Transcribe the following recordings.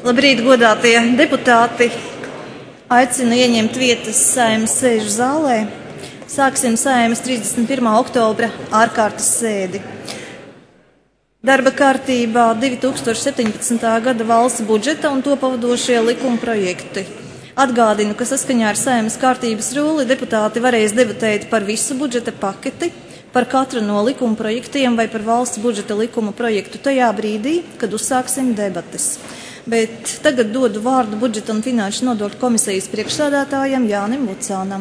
Labrīt, godātie deputāti! Aicinu ieņemt vietas Saeimas sēžu zālē. Sāksim Saeimas 31. oktobra ārkārtas sēdi. Darba kārtībā 2017. gada valsts budžeta un to pavadošie likuma projekti. Atgādinu, ka saskaņā ar Saeimas kārtības rulli deputāti varēs debatēt par visu budžeta paketi, par katru no likuma projektiem vai par valsts budžeta likuma projektu tajā brīdī, kad uzsāksim debates. Bet tagad dodu vārdu budžeta un finanšu nodokļu komisijas priekšsēdētājam Jānim Lucānam.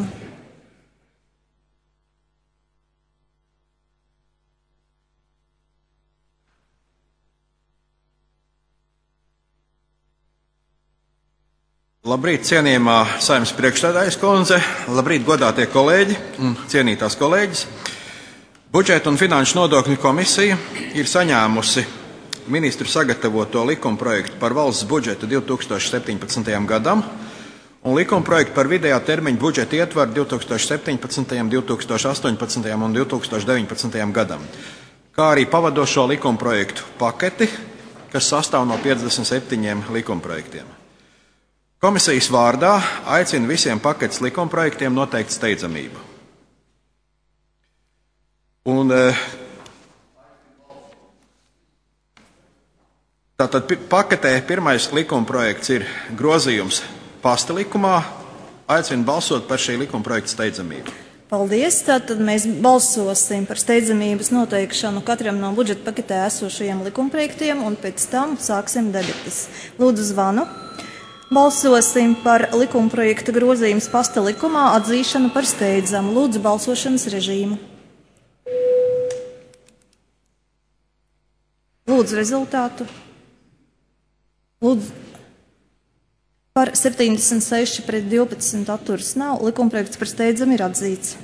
Labrīt, cienījamā Saeimas priekšsēdētājas kundze, labrīt, godātie kolēģi un cienītās kolēģis. Budžeta un finanšu nodokļu komisija ir saņēmusi ministru sagatavoto likuma projektu par valsts budžetu 2017. gadam un likuma projektu par vidējā termiņa budžeta ietvaru 2017., 2018. un 2019. gadam, kā arī pavadošo likuma projektu paketi, kas sastāv no 57 likuma projektiem. Komisijas vārdā aicina visiem paketes likuma projektiem noteikt steidzamību. Tātad paketē pirmais likuma projekts ir grozījums pasta likumā. Aicinu balsot par šī likuma projekta steidzamību. Paldies! Tātad mēs balsosim par steidzamības noteikšanu katram no budžeta paketē esošajiem likuma projektiem un pēc tam sāksim debates. Lūdzu zvanu. Balsosim par likuma projekta grozījums pasta likumā atzīšanu par steidzamu. Lūdzu balsošanas režīmu. Lūdzu rezultātu. Lūdzu, par 76 pret 12 atturas nav. Likumprojekts par steidzamu ir atzīts.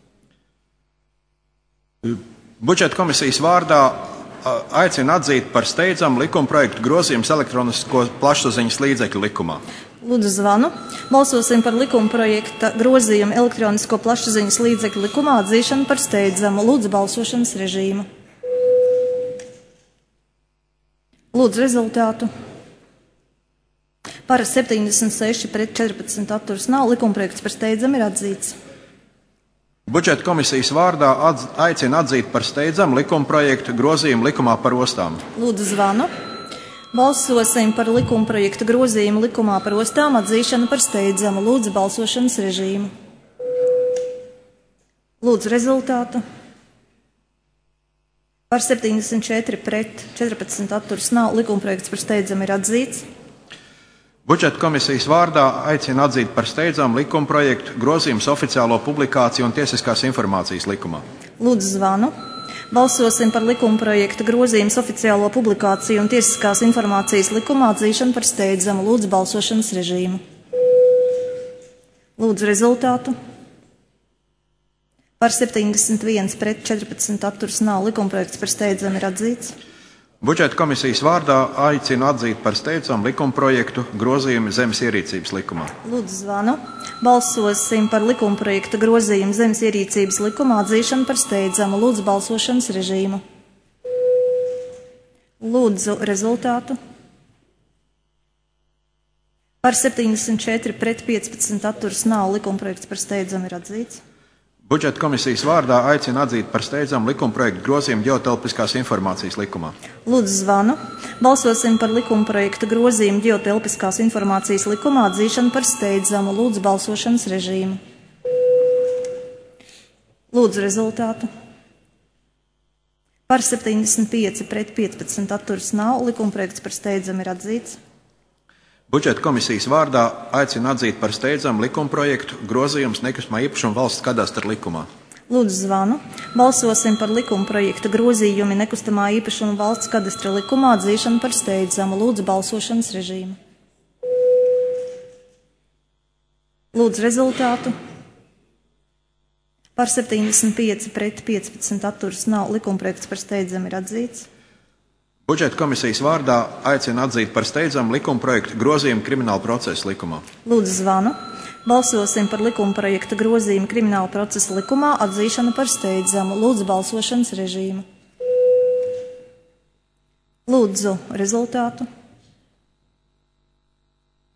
Budžeta komisijas vārdā aicina atzīt par steidzamu likumprojektu grozījums elektronisko plašsaziņas līdzekļu likumā. Lūdzu zvanu. Balsosim par likumprojekta grozījumu elektronisko plašsaziņas līdzekļu likumā atzīšanu par steidzamu. Lūdzu balsošanas režīmu. Lūdzu rezultātu. Par 76 pret 14 atturas nav. Likumprojekts par steidzamu ir atzīts. Budžeta komisijas vārdā aicina atzīt par steidzamu likumprojektu grozījumu likumā par ostām. Lūdzu zvanu. Balsosim par likumprojekta grozījumu likumā par ostām atzīšanu par steidzamu. Lūdzu balsošanas režīmu. Lūdzu rezultātu. Par 74 pret 14 atturas nav. Likumprojekts par steidzamu ir atzīts. Budžeta komisijas vārdā aicina atzīt par steidzamu likumprojektu grozījums oficiālo publikāciju un tiesiskās informācijas likumā. Lūdzu zvanu. Balsosim par likumprojekta grozījums oficiālo publikāciju un tiesiskās informācijas likumā atzīšanu par steidzamu. Lūdzu balsošanas režīmu. Lūdzu rezultātu. Par 71 pret 14 atturas nav. Likumprojekts par steidzamu ir atzīts. Budžeta komisijas vārdā aicina atzīt par steidzamu likumprojektu grozījumu zemes ierīcības likumā. Lūdzu zvanu. Balsosim par likumprojekta grozījumu zemes ierīcības likumā atzīšanu par steidzamu. Lūdzu balsošanas režīmu. Lūdzu rezultātu. Par 74 pret 15 atturas nav. Likumprojekts par steidzamu ir atzīts. Budžeta komisijas vārdā aicina atzīt par steidzamu likumprojektu grozījumu ģeotelpiskās informācijas likumā. Lūdzu zvanu. Balsosim par likumprojekta grozījumu ģeotelpiskās informācijas likumā atzīšanu par steidzamu. Lūdzu balsošanas režīmu. Lūdzu rezultātu. Par 75 pret 15 atturas nav. Likumprojekts par steidzamu ir atzīts. Budžeta komisijas vārdā aicina atzīt par steidzamu likumprojektu grozījums nekustamā īpašuma valsts kadastra likumā. Lūdzu zvanu. Balsosim par likumprojekta grozījumu nekustamā īpašuma valsts kadastra likumā atzīšanu par steidzamu. Lūdzu balsošanas režīmu. Lūdzu rezultātu. Par 75 pret 15 atturas nav. Likumprojekts par steidzamu ir atzīts. Budžeta komisijas vārdā aicina atzīt par steidzamu likumprojektu grozījumu krimināla procesa likumā. Lūdzu zvanu. Balsosim par likumprojekta grozījumu krimināla procesa likumā atzīšanu par steidzamu. Lūdzu balsošanas režīmu. Lūdzu rezultātu.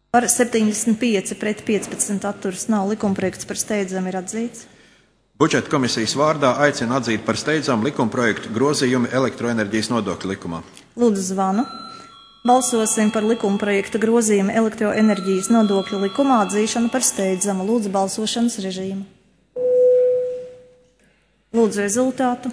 Par 75 pret 15 atturas nav. Likumprojekts par steidzamu ir atzīts. Budžeta komisijas vārdā aicina atzīt par steidzamu likumprojektu grozījumi elektroenerģijas nodokļu likumā. Lūdzu zvanu. Balsosim par likumprojekta grozījumu elektroenerģijas nodokļu likumā atzīšanu par steidzamu. Lūdzu balsošanas režīmu. Lūdzu rezultātu.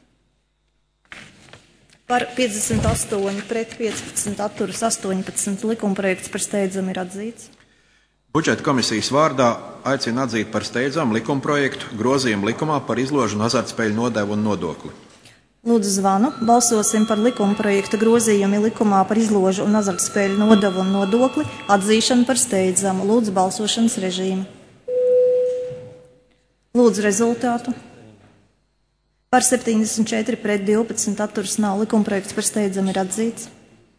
Par 58 pret 15 atturas 18 likumprojekts par steidzamu ir atzīts. Budžeta komisijas vārdā aicina atzīt par steidzamu likumprojektu grozījumu likumā par izložu un azartspēļu nodevu un nodokli. Lūdzu zvanu. Balsosim par likumprojekta grozījumu likumā par izložu un azartspēļu nodevu un nodokli atzīšanu par steidzamu. Lūdzu balsošanas režīmu. Lūdzu rezultātu. Par 74 pret 12 atturas nav. Likumprojekts par steidzamu ir atzīts.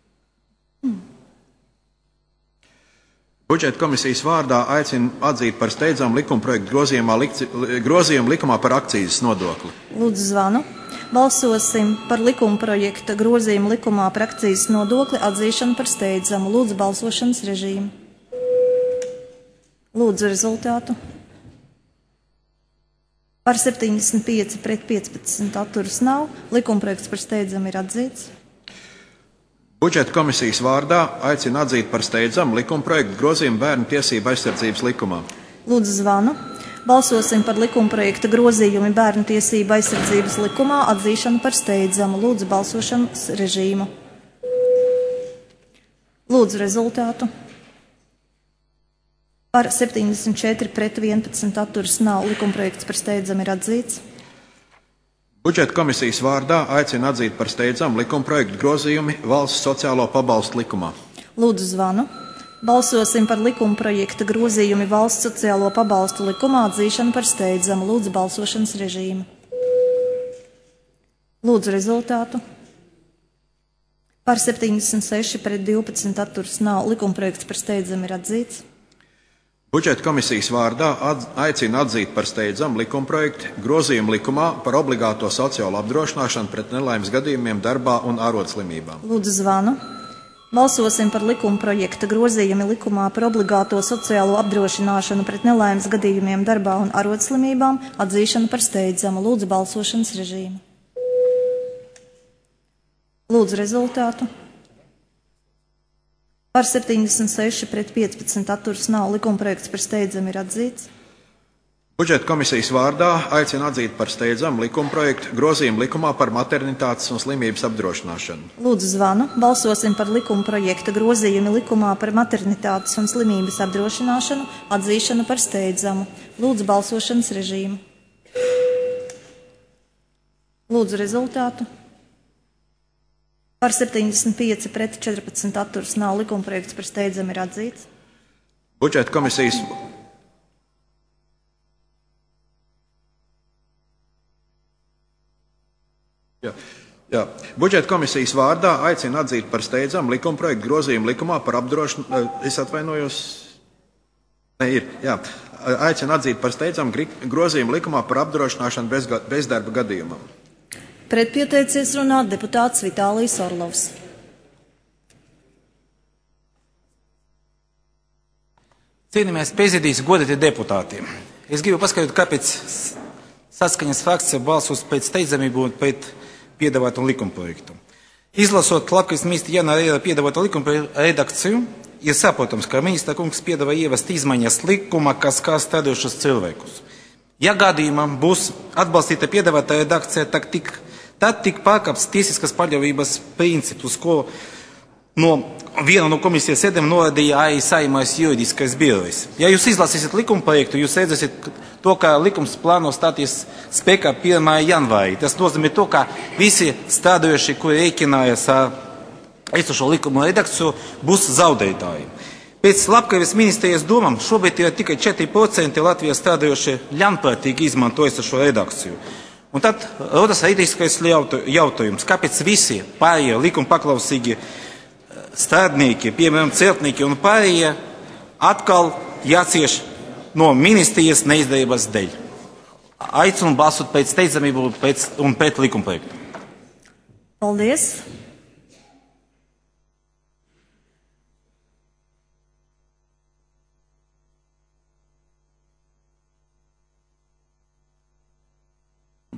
Budžeta komisijas vārdā aicina atzīt par steidzamu likumprojektu grozījumu likumā par akcijas nodokli. Lūdzu zvanu. Balsosim par likumprojekta grozījumu likumā par akcijas nodokli atzīšanu par steidzamu. Lūdzu balsošanas režīmu. Lūdzu rezultātu. Par 75 pret 15 atturas nav. Likumprojekts par steidzamu ir atzīts. Budžeta komisijas vārdā aicina atzīt par steidzamu likumprojektu grozījumu bērnu tiesību aizsardzības likumā. Lūdzu zvanu. Balsosim par likumprojekta grozījumu bērnu tiesību aizsardzības likumā atzīšanu par steidzamu. Lūdzu balsošanas režīmu. Lūdzu rezultātu. Par 74 pret 11 atturas nav. Likumprojekts par steidzamu ir atzīts. Budžeta komisijas vārdā aicina atzīt par steidzamu likumprojektu grozījumi valsts sociālo pabalstu likumā. Lūdzu zvanu. Balsosim par likumprojekta grozījumi valsts sociālo pabalstu likumā atzīšanu par steidzamu. Lūdzu balsošanas režīmu. Lūdzu rezultātu. Par 76 pret 12 atturas nav. Likumprojekts par steidzamu ir atzīts. Budžeta komisijas vārdā aicina atzīt par steidzamu likumprojektu grozījumu likumā par obligāto sociālo apdrošināšanu pret nelaimes gadījumiem darbā un ārodslimībām. Lūdzu zvanu. Balsosim par likumprojekta grozījumu likumā par obligāto sociālo apdrošināšanu pret nelaimes gadījumiem darbā un ārodslimībām atzīšanu par steidzamu. Lūdzu balsošanas režīmu. Lūdzu rezultātu. Par 76 pret 15 atturas nav. Likumprojekts par steidzamu ir atzīts. Budžeta komisijas vārdā aicina atzīt par steidzamu likumprojektu grozījumu likumā par maternitātes un slimības apdrošināšanu. Lūdzu zvanu. Balsosim par likumprojekta grozījumu likumā par maternitātes un slimības apdrošināšanu atzīšanu par steidzamu. Lūdzu balsošanas režīmu. Lūdzu rezultātu. Par 75 pret 14 atturas nav. Likumprojekts par steidzamu ir atzīts. Budžeta komisijas Budžeta komisijas vārdā aicina atzīt par steidzamu likumprojektu grozījumu likumā par apdrošināšanu. Es atvainojos. Aicina atzīt par steidzamu grozījumu likumā par apdrošināšanu bezdarba gadījumam. Pretpieteicies runāt deputāts Vitālijs Orlovs. Cienījamies prezidijas, godātie deputāti. Es gribu paskaidrot, kāpēc Saskaņas frakcija balsos pēc steidzamību un pēc piedāvātu likumprojektu. Izlasot Latvijas ministra Jāņa piedāvātu likumprojektu redakciju, ir saprotams, ka ministra kungs piedāvā ievest izmaiņas likuma, kas skar strādājošus cilvēkus. Ja gadījumā būs atbalstīta piedāvāta redakcija, tad tik pārkāps tiesiskas paļāvības principus, ko viena no komisijas sēdēm norādīja arī Saeimais juridiskais birojs. Ja jūs izlasīsiet likumprojektu, jūs redzēsiet to, ka likums plāno stāties spēkā 1. janvārī. Tas nozīmē to, ka visi strādājošie, kuri rēķinājas ar esošo likumu redakciju, būs zaudētāji. Pēc Labklājības ministrijas domām šobrīd ir tikai 4% Latvijas strādājošie ļaunprātīgi izmanto esošo redakciju. Un tad rodas rītiskais jautājums, kāpēc visi pārējie likuma paklausīgi strādnieki, piemēram, celtnieki un pārējie atkal jācieš no ministrijas neizdarības dēļ. Aicinu balsot pēc steidzamību un pret likumprojektu. Paldies!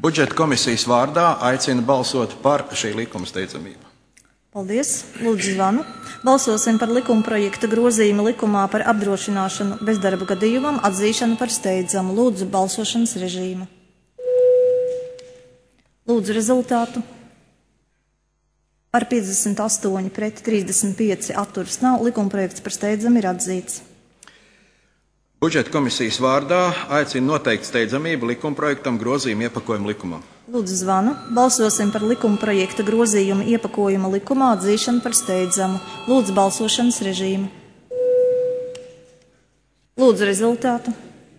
Budžeta komisijas vārdā aicinu balsot par šī likuma steidzamību. Paldies. Lūdzu zvanu. Balsosim par likuma projekta grozījumu likumā par apdrošināšanu bezdarba gadījumam atzīšanu par steidzamu. Lūdzu balsošanas režīmu. Lūdzu rezultātu. Par 58 pret 35 atturas nav. Likuma projekts par steidzamu ir atzīts. Budžeta komisijas vārdā aicinu noteikt steidzamību likumprojektam grozījumu iepakojumu likumā. Lūdzu zvanu. Balsosim par likuma projekta grozījumu iepakojuma likumā atzīšanu par steidzamu. Lūdzu balsošanas režīmu. Lūdzu rezultātu.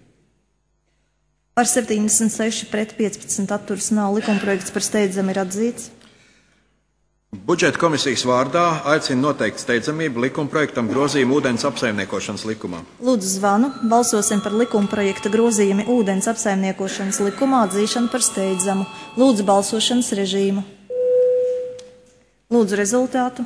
Par 76 pret 15 atturas nav. Likuma projekts par steidzamu ir atzīts. Budžeta komisijas vārdā aicinu noteikt steidzamību likumprojektam grozījumu ūdens apsaimniekošanas likumā. Lūdzu zvanu. Balsosim par likuma projekta grozījumu ūdens apsaimniekošanas likumā atzīšanu par steidzamu. Lūdzu balsošanas režīmu. Lūdzu rezultātu.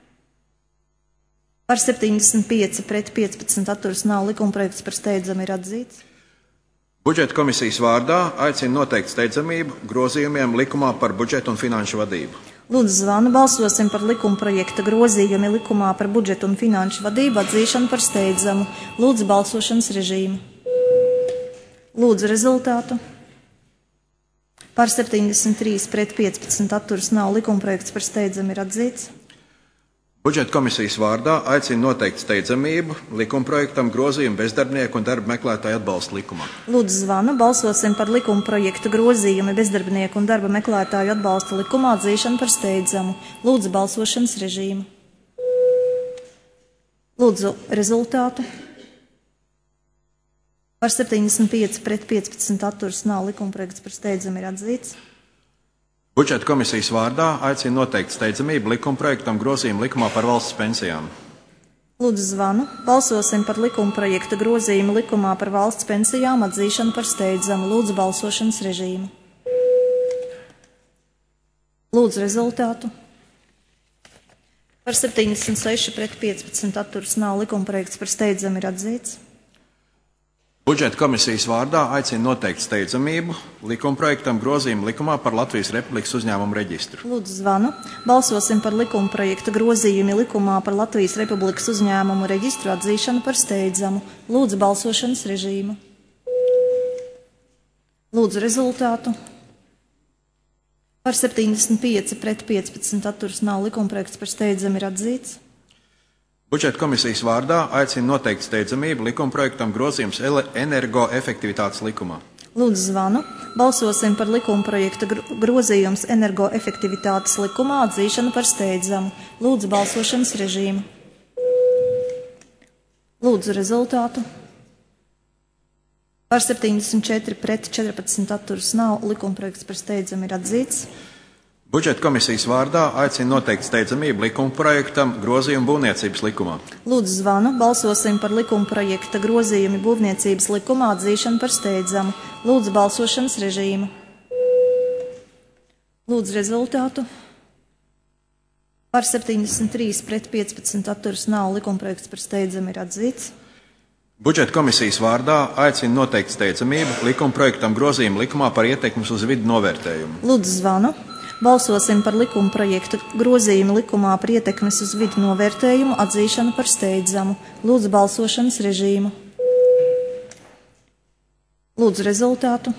Par 75 pret 15 atturas nav. Likuma projekts par steidzamu ir atzīts. Budžeta komisijas vārdā aicinu noteikt steidzamību grozījumiem likumā par budžetu un finanšu vadību. Lūdzu zvanu. Balsosim par likuma projekta grozījumu likumā par budžetu un finanšu vadību atzīšanu par steidzamu. Lūdzu balsošanas režīmu. Lūdzu rezultātu. Par 73 pret 15 atturas nav. Likuma projekts par steidzamu ir atzīts. Budžeta komisijas vārdā aicinu noteikt steidzamību likumprojektam grozījumu bezdarbnieku un darba meklētāju atbalsta likumā. Lūdzu zvanu. Balsosim par likuma projekta grozījumu bezdarbnieku un darba meklētāju atbalsta likumā atzīšanu par steidzamu. Lūdzu balsošanas režīmu. Lūdzu rezultātu. Par 75 pret 15 atturas nav. Likuma projekts par steidzamu ir atzīts. Budžeta komisijas vārdā aicinu noteikt steidzamību likumprojektam grozījumu likumā par valsts pensijām. Lūdzu zvanu. Balsosim par likuma projekta grozījumu likumā par valsts pensijām atzīšanu par steidzamu. Lūdzu balsošanas režīmu. Lūdzu rezultātu. Par 76 pret 15 atturas nav. Likuma projekts par steidzamu ir atzīts. Budžeta komisijas vārdā aicinu noteikt steidzamību likumprojektam grozījumu likumā par Latvijas Republikas uzņēmumu reģistru. Lūdzu zvanu. Balsosim par likuma projekta grozījumu likumā par Latvijas Republikas uzņēmumu reģistru atzīšanu par steidzamu. Lūdzu balsošanas režīmu. Lūdzu rezultātu. Par 75 pret 15 atturas nav. Likuma projekts par steidzamu ir atzīts. Budžeta komisijas vārdā aicinu noteikt steidzamību likumprojektam grozījums energoefektivitātes likumā. Lūdzu zvanu. Balsosim par likuma projekta grozījums energoefektivitātes likumā atzīšanu par steidzamu. Lūdzu balsošanas režīmu. Lūdzu rezultātu. Par 74 pret 14 atturas nav. Likuma projekts par steidzamu ir atzīts. Budžeta komisijas vārdā aicinu noteikt steidzamību likumprojektam grozījumu būvniecības likumā. Lūdzu zvanu. Balsosim par likuma projekta grozījumu būvniecības likumā atzīšanu par steidzamu. Lūdzu balsošanas režīmu. Lūdzu rezultātu. Par 73 pret 15 atturas nav. Likuma projekts par steidzamu ir atzīts. Budžeta komisijas vārdā aicinu noteikt steidzamību likumprojektam grozījumu likumā par ietekmes uz vidi novērtējumu. Lūdzu zvanu. Balsosim par likuma projektu grozījumu likumā par ietekmes uz vidi novērtējumu atzīšanu par steidzamu. Lūdzu balsošanas režīmu. Lūdzu rezultātu.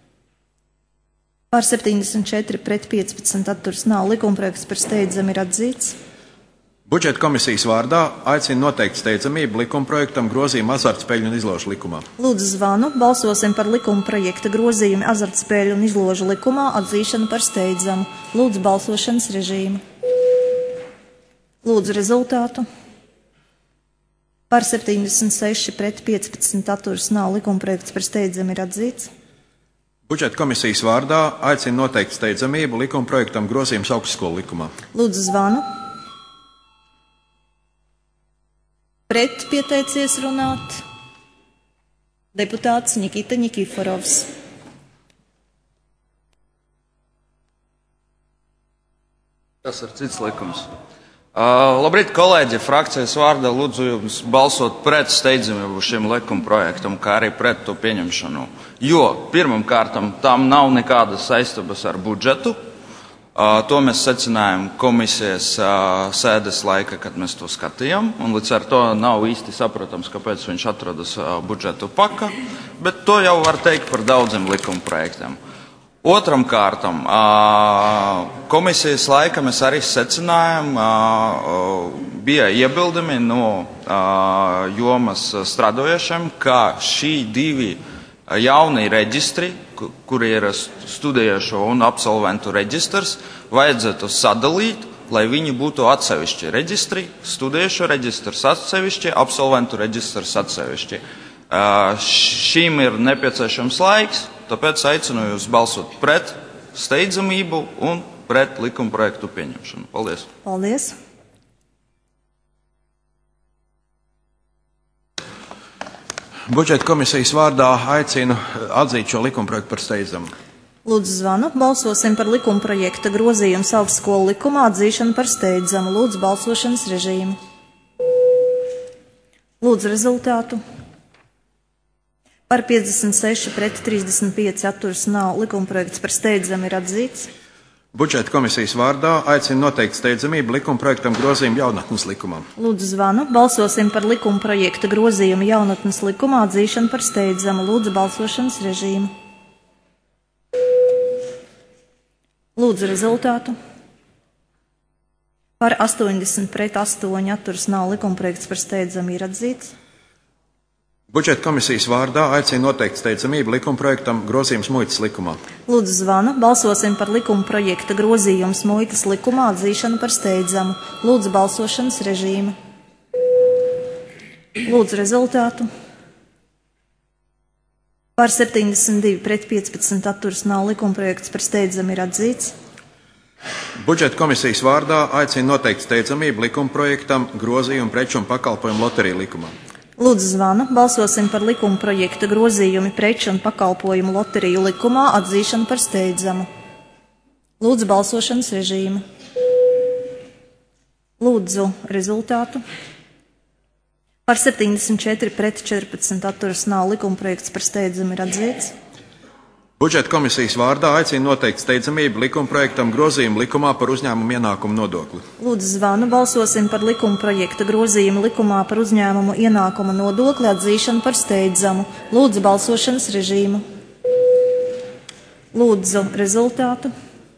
Par 74 pret 15 atturas nav. Likuma projekts par steidzamu ir atzīts. Budžeta komisijas vārdā aicinu noteikt steidzamību likumprojektam grozījumu azartspēļu un izložu likumā. Lūdzu zvanu. Balsosim par likuma projekta grozījumu azartspēļu un izložu likumā atzīšanu par steidzamu. Lūdzu balsošanas režīmu. Lūdzu rezultātu. Par 76 pret 15 atturas nav. Likuma projekts par steidzamu ir atzīts. Budžeta komisijas vārdā aicinu noteikt steidzamību likumprojektam grozījums augstskolu likumā. Lūdzu zvanu. Pret pieteicies runāt deputāts Nikita Nikiforovs. Tas ir cits likums. Labrīt, kolēģi! Frakcijas vārdā lūdzu jums balsot pret steidzamību šim likumprojektam, kā arī pret to pieņemšanu. Jo, pirmkārt, tam nav nekādas saistības ar budžetu. To mēs secinājām komisijas sēdes laika, kad mēs to skatījām, un līdz ar to nav īsti saprotams, kāpēc viņš atrodas budžetu paka, bet to jau var teikt par daudziem likumprojektiem. Otram kārtam, komisijas laika mēs arī secinājām, bija iebildumi no jomas strādojošiem, ka šī divi jaunie reģistri, kuri ir studējošo un absolventu reģistrs, vajadzētu sadalīt, lai viņi būtu atsevišķi reģistri, studējošo reģistrs atsevišķi, absolventu reģistrs atsevišķi. Šīm ir nepieciešams laiks, tāpēc aicinu jūs balsot pret steidzamību un pret likumprojektu pieņemšanu. Paldies! Paldies! Budžeta komisijas vārdā aicinu atzīt šo likumprojektu par steidzamu. Lūdzu zvanu. Balsosim par likumprojekta grozījumu augstskolu likumā atzīšanu par steidzamu. Lūdzu balsošanas režīmu. Lūdzu rezultātu. Par 56 pret 35 atturas nav. Likumprojekts par steidzamu ir atzīts. Budžeta komisijas vārdā aicinu noteikt steidzamību likumprojektam grozījumu jaunatnes likumā. Lūdzu zvanu. Balsosim par likumprojekta grozījumu jaunatnes likumā atzīšanu par steidzamu. Lūdzu balsošanas režīmu. Lūdzu rezultātu. Par 80 pret 8 atturas nav. Likumprojekts par steidzamu ir atzīts. Budžeta komisijas vārdā aicinu noteikt steidzamību likumprojektam grozījums muitas likumā. Lūdzu zvanu. Balsosim par likumprojekta grozījums muitas likumā atzīšanu par steidzamu. Lūdzu balsošanas režīmu. Lūdzu rezultātu. Par 72 pret 15 atturas nav. Likumprojekts par steidzamu ir atzīts. Budžeta komisijas vārdā aicinu noteikt steidzamību likumprojektam grozījumu preču un pakalpojumu loteriju likumā. Lūdzu zvanu. Balsosim par likumprojekta grozījumi preču un pakalpojumu loteriju likumā atzīšanu par steidzamu. Lūdzu balsošanas režīmu. Lūdzu rezultātu. Par 74 pret 14 atturas nav. Likumprojekts par steidzamu ir atzīts. Budžeta komisijas vārdā aicinu noteikt steidzamību likumprojektam grozījumu likumā par uzņēmumu ienākumu nodokli. Lūdzu zvanu. Balsosim par likumprojekta grozījumu likumā par uzņēmumu ienākumu nodokli atzīšanu par steidzamu. Lūdzu balsošanas režīmu. Lūdzu rezultātu.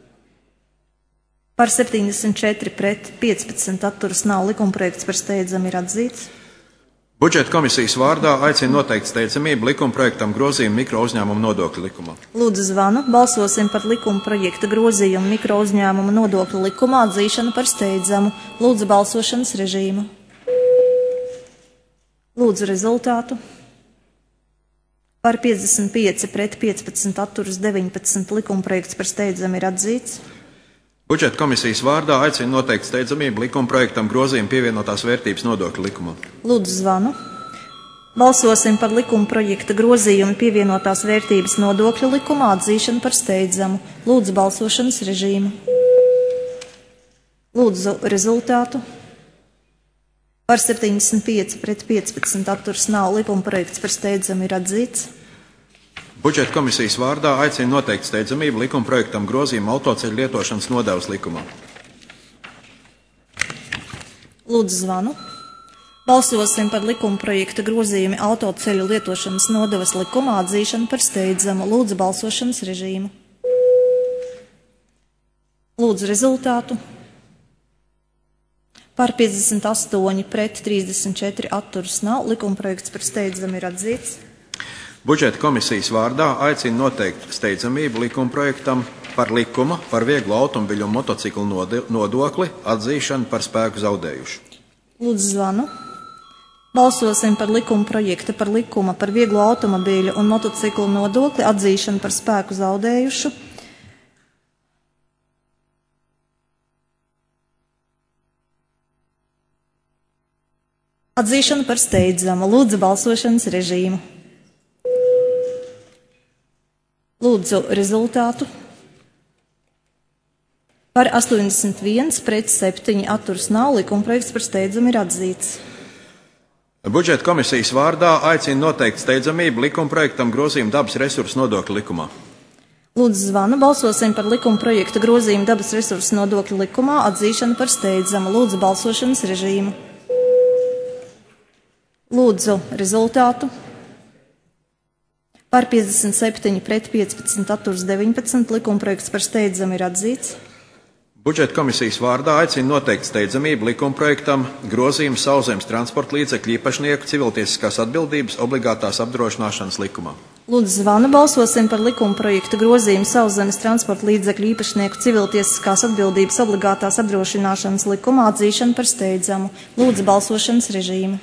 Par 74 pret 15 atturas nav. Likumprojekts par steidzamu ir atzīts. Budžeta komisijas vārdā aicinu noteikt steidzamību likumprojektam grozījumu mikro uzņēmumu nodokļu likumā. Lūdzu zvanu. Balsosim par likumprojekta grozījumu mikro uzņēmumu nodokļu likumā atzīšanu par steidzamu. Lūdzu balsošanas režīmu. Lūdzu rezultātu. Par 55 pret 15 atturas 19. Likumprojekts par steidzamu ir atzīts. Budžeta komisijas vārdā aicinu noteikt steidzamību likumprojektam grozījumu pievienotās vērtības nodokļu likumā. Lūdzu zvanu. Balsosim par likumprojekta grozījumu pievienotās vērtības nodokļu likumā atzīšanu par steidzamu. Lūdzu balsošanas režīmu. Lūdzu rezultātu. Par 75 pret 15 atturas nav. Likumprojekts par steidzamu ir atzīts. Budžeta komisijas vārdā aicinu noteikt steidzamību likumprojektam grozījumu autoceļu lietošanas nodevas likumā. Lūdzu zvanu. Balsosim par likumprojekta grozījumu autoceļu lietošanas nodevas likumā atzīšanu par steidzamu. Lūdzu balsošanas režīmu. Lūdzu rezultātu. Par 58 pret 34 atturas nav. Likumprojekts par steidzamu ir atzīts. Budžeta komisijas vārdā aicinu noteikt steidzamību likumprojektam par likuma par vieglo automobiļu un motociklu nodokli atzīšanu par spēku zaudējušu. Lūdzu zvanu. Balsosim par likumprojekta par likuma par vieglo automobīļu un motociklu nodokli atzīšanu par spēku zaudējušu. Atzīšanu par steidzamu. Lūdzu balsošanas režīmu. Lūdzu rezultātu. Par 81, pret 7 atturas nav. Likumprojekts par steidzamu ir atzīts. Budžeta komisijas vārdā aicina noteikt steidzamību likumprojektam grozījumu dabas resursu nodokļu likumā. Lūdzu zvanu, balsosim par likumprojekta grozījumu dabas resursu nodokļu likumā atzīšanu par steidzamu. Lūdzu balsošanas režīmu. Lūdzu rezultātu. Par 57 pret 15 atturas 19 likumprojekts par steidzamu ir atzīts. Budžeta komisijas vārdā aicina noteikt steidzamību likumprojektam grozījumu sauszemes transporta līdzekļu īpašnieku civiltiesiskās atbildības obligātās apdrošināšanas likumā. Lūdzu zvanu, balsosim par likumprojekta grozījumu sauszemes transporta līdzekļu īpašnieku civiltiesiskās atbildības obligātās apdrošināšanas likumā atzīšanu par steidzamu. Lūdzu balsošanas režīmu.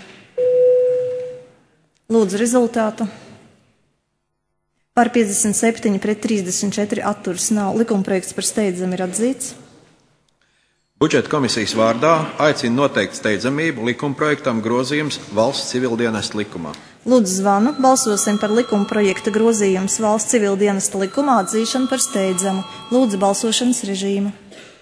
Lūdzu rezultātu. Par 57 pret 34 atturas nav. Likumprojekts par steidzamu ir atzīts. Budžeta komisijas vārdā aicina noteikt steidzamību likumprojektam grozījums valsts civildienestu likumā. Lūdzu zvanu, balsosim par likumprojekta grozījums valsts civildienestu likumā atzīšanu par steidzamu. Lūdzu balsošanas režīmu.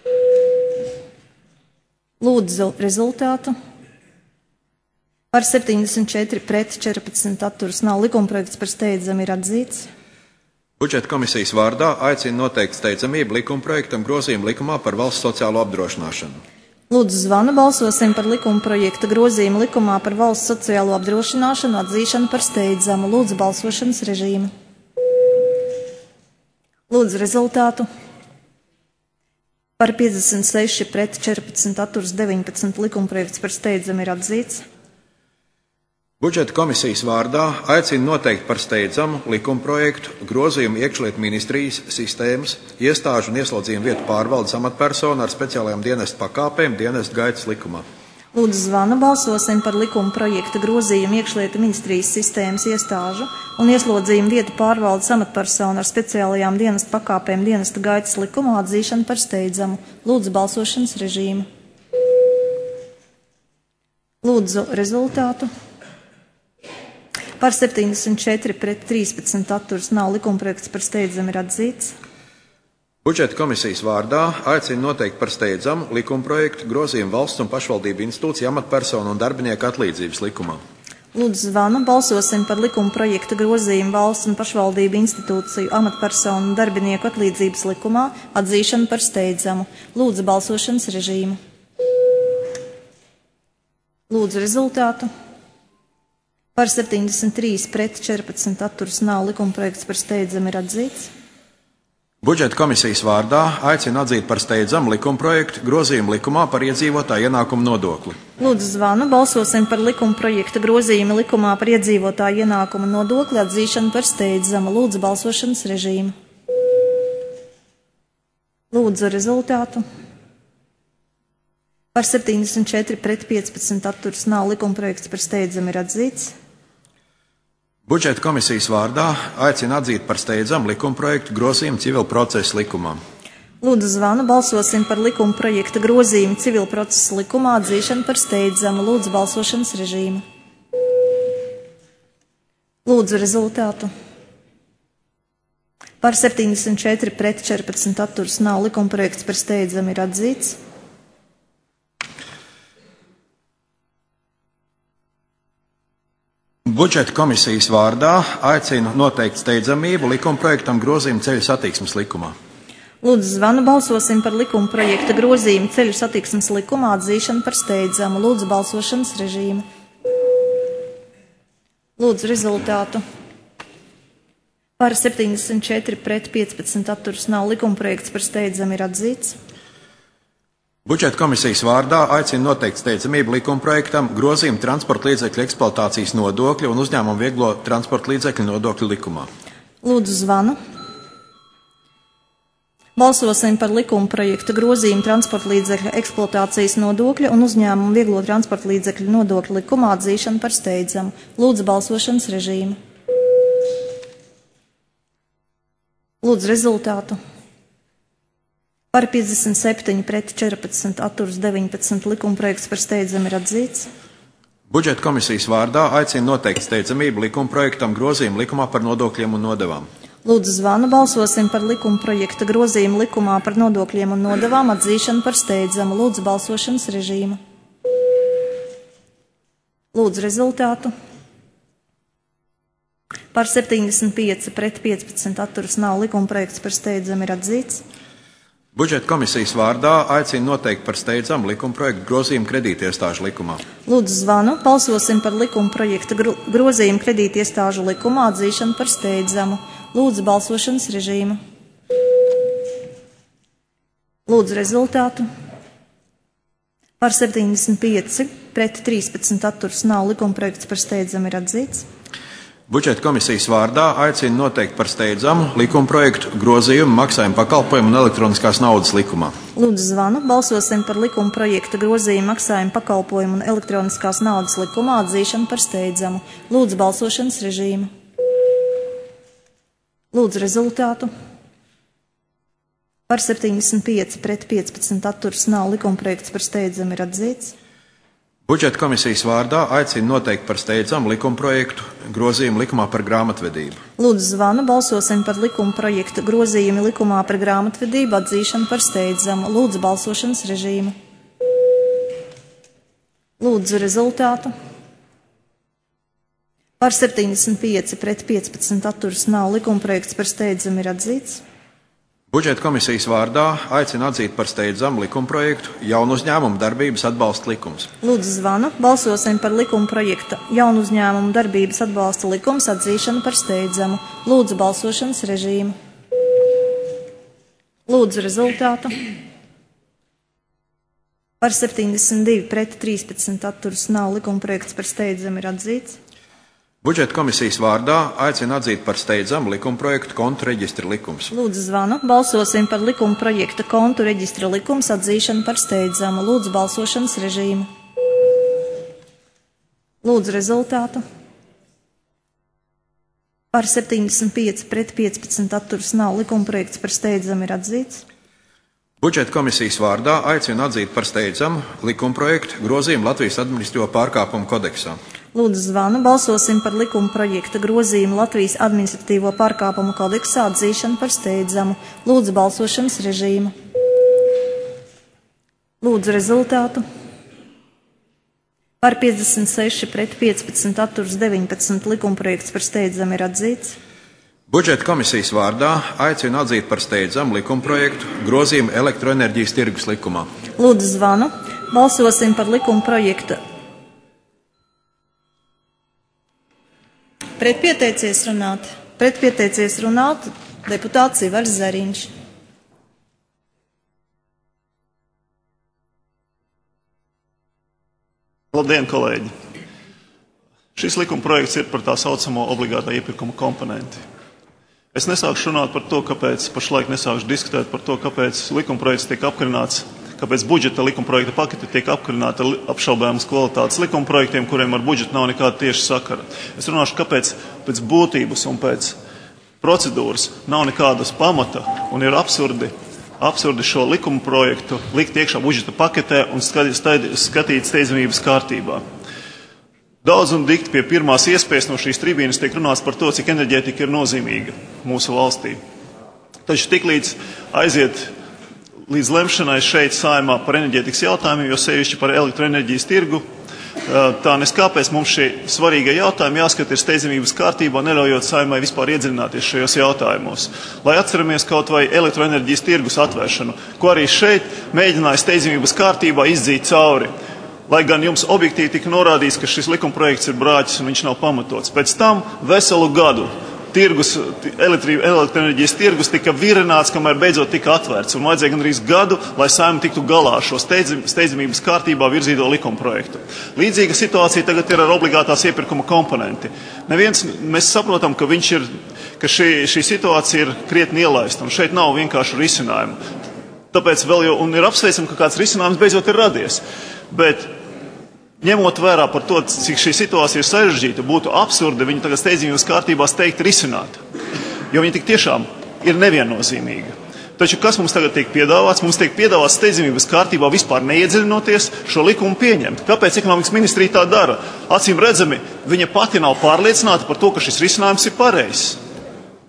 Lūdzu rezultātu. Par 74 pret 14 atturas nav. Likumprojekts par steidzamu ir atzīts. Budžeta komisijas vārdā aicina noteikt steidzamību likumprojektam grozījumu likumā par valsts sociālo apdrošināšanu. Lūdzu zvanu, balsosim par likumprojekta grozījumu likumā par valsts sociālo apdrošināšanu atzīšanu par steidzamu. Lūdzu balsošanas režīmu. Lūdzu rezultātu. Par 56 pret 14 atturas 19 likumprojekts par steidzamu ir atzīts. Budžeta komisijas vārdā aicina noteikt par steidzamu likumprojektu grozījumu iekšlietu ministrijas sistēmas, iestāžu un ieslodzījumu vietu pārvaldes amatpersonu ar speciālajām dienestu pakāpēm dienestu gaitas likumā. Lūdzu zvanu, balsosim par likumprojekta grozījumu iekšlietu ministrijas sistēmas, iestāžu un ieslodzījumu vietu pārvaldes amatpersonu ar speciālajām dienestu pakāpēm dienestu gaitas likumā atzīšanu par steidzamu. Lūdzu balsošanas režīmu. Lūdzu rezultātu. Par 74 pret 13 atturas nav. Likumprojekts par steidzamu ir atzīts. Budžeta komisijas vārdā aicina noteikt par steidzamu likumprojektu grozījumu valsts un pašvaldību institūciju amatpersonu un darbinieku atlīdzības likumā. Lūdzu zvanu, balsosim par likumprojekta grozījumu valsts un pašvaldību institūciju amatpersonu un darbinieku atlīdzības likumā atzīšanu par steidzamu. Lūdzu balsošanas režīmu. Lūdzu rezultātu. Par 73 pret 14 atturas nav. Likumprojekts par steidzamu ir atzīts. Budžeta komisijas vārdā aicina atzīt par steidzamu likumprojektu grozījumu likumā par iedzīvotāju ienākumu nodokli. Lūdzu zvanu, balsosim par likumprojekta grozījumu likumā par iedzīvotāju ienākumu nodokli atzīšanu par steidzamu. Lūdzu balsošanas režīmu. Lūdzu rezultātu. Par 74 pret 15 atturas nav. Likumprojekts par steidzamu ir atzīts. Budžeta komisijas vārdā aicina atzīt par steidzamu likumprojektu grozījumu civil procesa likumā. Lūdzu zvanu, balsosim par likumprojekta grozījumu civil procesa likumā atzīšanu par steidzamu. Lūdzu balsošanas režīmu. Lūdzu rezultātu. Par 74 pret 14 atturas nav. Likumprojekts par steidzamu ir atzīts. Budžeta komisijas vārdā aicina noteikt steidzamību likumprojektam grozījumu ceļu satiksmes likumā. Lūdzu zvanu, balsosim par likumprojekta grozījumu ceļu satiksmes likumā atzīšanu par steidzamu. Lūdzu balsošanas režīmu. Lūdzu rezultātu. Par 74 pret 15 atturas nav. Likumprojekts par steidzamu ir atzīts. Budžeta komisijas vārdā aicina noteikt steidzamību likumprojektam grozījumu transporta līdzekļu eksploatācijas nodokļu un uzņēmumu vieglo transporta līdzekļu nodokļu likumā. Lūdzu zvanu. Balsosim par likumprojekta grozījumu transporta līdzekļu eksploatācijas nodokļu un uzņēmumu vieglo transporta līdzekļu nodokļu likumā atzīšanu par steidzamu. Lūdzu balsošanas režīmu. Lūdzu rezultātu. Par 57 pret 14 atturas 19 likumprojekts par steidzamu ir atzīts. Budžeta komisijas vārdā aicina noteikt steidzamību likumprojektam grozījumu likumā par nodokļiem un nodevām. Lūdzu zvanu, balsosim par likuma projekta grozījumu likumā par nodokļiem un nodevām atzīšanu par steidzamu. Lūdzu balsošanas režīmu. Lūdzu rezultātu. Par 75 pret 15 atturas nav. Likuma projekts par steidzamu ir atzīts. Budžeta komisijas vārdā aicina noteikt par steidzamu likuma projektu grozījumu kredītiestāžu likumā. Lūdzu zvanu, balsosim par likuma projekta grozījumu kredītiestāžu likumā atzīšanu par steidzamu. Lūdzu balsošanas režīmu. Lūdzu rezultātu. Par 75 pret 13 atturas nav. Likuma projekts par steidzamu ir atzīts. Budžeta komisijas vārdā aicina noteikt par steidzamu likuma projektu grozījumu maksājumu pakalpojumu un elektroniskās naudas likumā. Lūdzu zvanu, balsosim par likuma projekta grozījumu maksājumu pakalpojumu un elektroniskās naudas likumā atzīšanu par steidzamu. Lūdzu balsošanas režīmu. Lūdzu rezultātu. Par 75 pret 15 atturas nav. Likuma projekts par steidzamu ir atzīts. Budžeta komisijas vārdā aicina noteikt par steidzamu likuma projektu grozījumu likumā par grāmatvedību. Lūdzu zvanu, balsosim par likuma projekta grozījumu likumā par grāmatvedību atzīšanu par steidzamu. Lūdzu balsošanas režīmu. Lūdzu rezultātu. Par 75 pret 15 atturas nav. Likuma projekts par steidzamu ir atzīts. Budžeta komisijas vārdā aicina atzīt par steidzamu likuma projektu jaunu uzņēmumu darbības atbalsta likums. Lūdzu zvanu, balsosim par likuma projekta jaunu uzņēmumu darbības atbalsta likums atzīšanu par steidzamu. Lūdzu balsošanas režīmu. Lūdzu rezultātu. Par 72 pret 13 atturas nav. Likuma projekts par steidzamu ir atzīts. Budžeta komisijas vārdā aicina atzīt par steidzamu likuma projektu kontu reģistra likums. Lūdzu zvanu, balsosim par likuma projekta kontu reģistra likums atzīšanu par steidzamu. Lūdzu balsošanas režīmu. Lūdzu rezultātu. Par 75 pret 15 atturas nav. Likuma projekts par steidzamu ir atzīts. Budžeta komisijas vārdā aicina atzīt par steidzamu likuma projektu grozījumu Latvijas administratīvo pārkāpumu kodeksā. Lūdzu zvanu, balsosim par likuma projekta grozījumu Latvijas administratīvo pārkāpumu kodeksā atzīšanu par steidzamu. Lūdzu balsošanas režīmu. Lūdzu rezultātu. Par 56 pret 15 atturas 19 likuma projekts par steidzamu ir atzīts. Budžeta komisijas vārdā aicina atzīt par steidzamu likuma projektu grozījumu elektroenerģijas tirgus likumā. Lūdzu zvanu, balsosim par likuma projektu. Pretpieteicies runāt deputāts Ivars Zariņš. Labdien, kolēģi! Šis likuma projekts ir par tā saucamo obligātā iepirkuma komponenti. Es nesākšu runāt par to, pašlaik nesākšu diskutēt par to, kāpēc likuma projekts tiek apkarināts, kāpēc budžeta likuma projekta pakete tiek apkarināta apšaubāmas kvalitātes likuma projektiem, kuriem ar budžetu nav nekāda tieša sakara. Es runāšu, kāpēc pēc būtības un pēc procedūras nav nekādas pamata un ir absurdi šo likuma projektu likt iekšā budžeta paketē un skatīt steidzamības kārtībā. Daudz un dikti pie pirmās iespējas no šīs tribīnes tiek runāts par to, cik enerģētika ir nozīmīga mūsu valstī. Taču tiklīdz aiziet līdz lemšanai šeit Saeimā par enerģētikas jautājumiem, jo sevišķi par elektroenerģijas tirgu, tā neskāpēc mums šie svarīgie jautājumi jāskat ir steidzamības kārtībā, neļaujot Saeimai vispār iedziļināties šajos jautājumos. Lai atceramies kaut vai elektroenerģijas tirgus atvēršanu, ko arī šeit mēģināja steidzamības kārtībā izdzīt cauri. Lai gan jums objektīvi tika norādīts, ka šis likumprojekts ir brāķis un viņš nav pamatots. Pēc tam veselu gadu elektroenerģijas tirgus tika virināts, kamēr beidzot tika atvērts. Un vajadzēja gandrīz gadu, lai Saeima tiktu galā ar šo steidzamības kārtībā virzīto likumprojektu. Līdzīga situācija tagad ir ar obligātās iepirkuma komponenti. Mēs saprotam, ka šī situācija ir krietni ielaista, un šeit nav vienkārši risinājumu. Tāpēc vēl jau ir apsveicam, ka kāds risinājums beidzot ir radies. Bet ņemot vērā par to, cik šī situācija ir sarežģīta, būtu absurdi viņu tagad steidzamības kārtībā steigt risināt, jo viņi tik tiešām ir neviennozīmīga. Taču kas mums tagad tiek piedāvāts? Mums tiek piedāvāts steidzamības kārtībā vispār neiedziļinoties šo likumu pieņemt. Kāpēc ekonomikas ministrija tā dara? Acīm redzami, viņa pati nav pārliecināta par to, ka šis risinājums ir pareizs.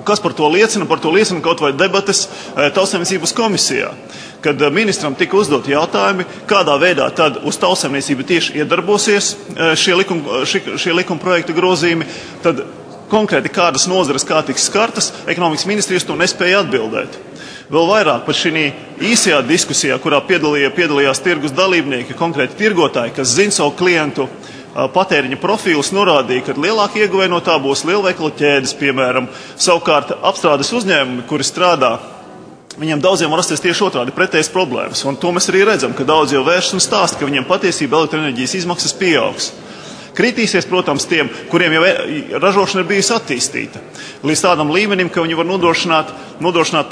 Kas par to liecina? Par to liecina kaut vai debates Tautsaimniecības komisijā, kad ministram tika uzdot jautājumi, kādā veidā tad uz tautsaimniecību tieši iedarbosies šie likuma projekta grozījumi, tad konkrēti kādas nozares kā tiks skartas, ekonomikas ministrijas to nespēja atbildēt. Vēl vairāk par šī īsajā diskusijā, kurā piedalījās tirgus dalībnieki, konkrēti tirgotāji, kas zina savu klientu patēriņa profilus, norādīja, ka lielākie ieguvēji no tā būs lielveikalu ķēdes, piemēram, savukārt apstrādes uzņēmumi, kuri strādā, viņiem daudziem var rasties tieši otrādi pretējas problēmas. Un to mēs arī redzam, ka daudz jau vēršas un stāsta, ka viņiem patiesībā elektroenerģijas izmaksas pieaugs. Kritīsies, protams, tiem, kuriem jau ražošana ir bijusi attīstīta. Līdz tādam līmenim, ka viņi var nodrošināt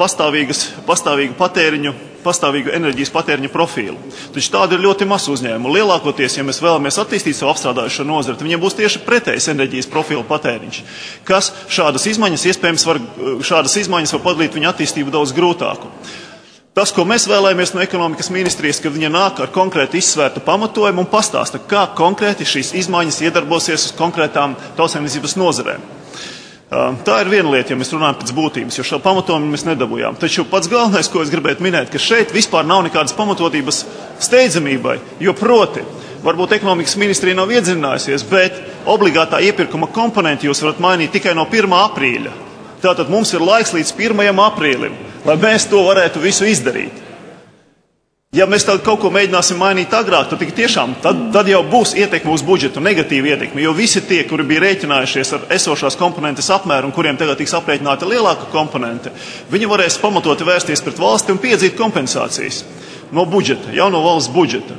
pastāvīgu enerģijas patēriņa profilu. Taču tāda ir ļoti maz uzņēmuma. Lielākoties, ja mēs vēlamies attīstīt savu apstrādājušo nozari, tad viņiem būs tieši pretējs enerģijas profila patēriņš, kas šādas izmaiņas var padarīt viņu attīstību daudz grūtāku. Tas, ko mēs vēlējamies no ekonomikas ministrijas, ka viņa nāk ar konkrēti izsvērtu pamatojumu un pastāsta, kā konkrēti šīs izmaiņas iedarbosies uz konkrētām tautsaimniecības nozarēm. Tā ir viena lieta, ja mēs runājam pēc būtības, jo šo pamatojumu mēs nedabūjām. Taču pats galvenais, ko es gribētu minēt, ka šeit vispār nav nekādas pamatotības steidzamībai, jo proti, varbūt ekonomikas ministrija nav iedzinājusies, bet obligātā iepirkuma komponenti jūs varat mainīt tikai no 1. aprīļa. Tātad mums ir laiks līdz 1. aprīlim, lai mēs to varētu visu izdarīt. Ja mēs kaut ko mēģināsim mainīt agrāk, tad tiešām tad jau būs ietekme uz budžetu, negatīva ietekme, jo visi tie, kuri bija rēķinājušies ar esošās komponentes apmēru un kuriem tagad tiks aprēķināta lielāka komponente, viņi varēs pamatoti vērsties pret valsti un piedzīt kompensācijas no budžeta, jau no valsts budžeta.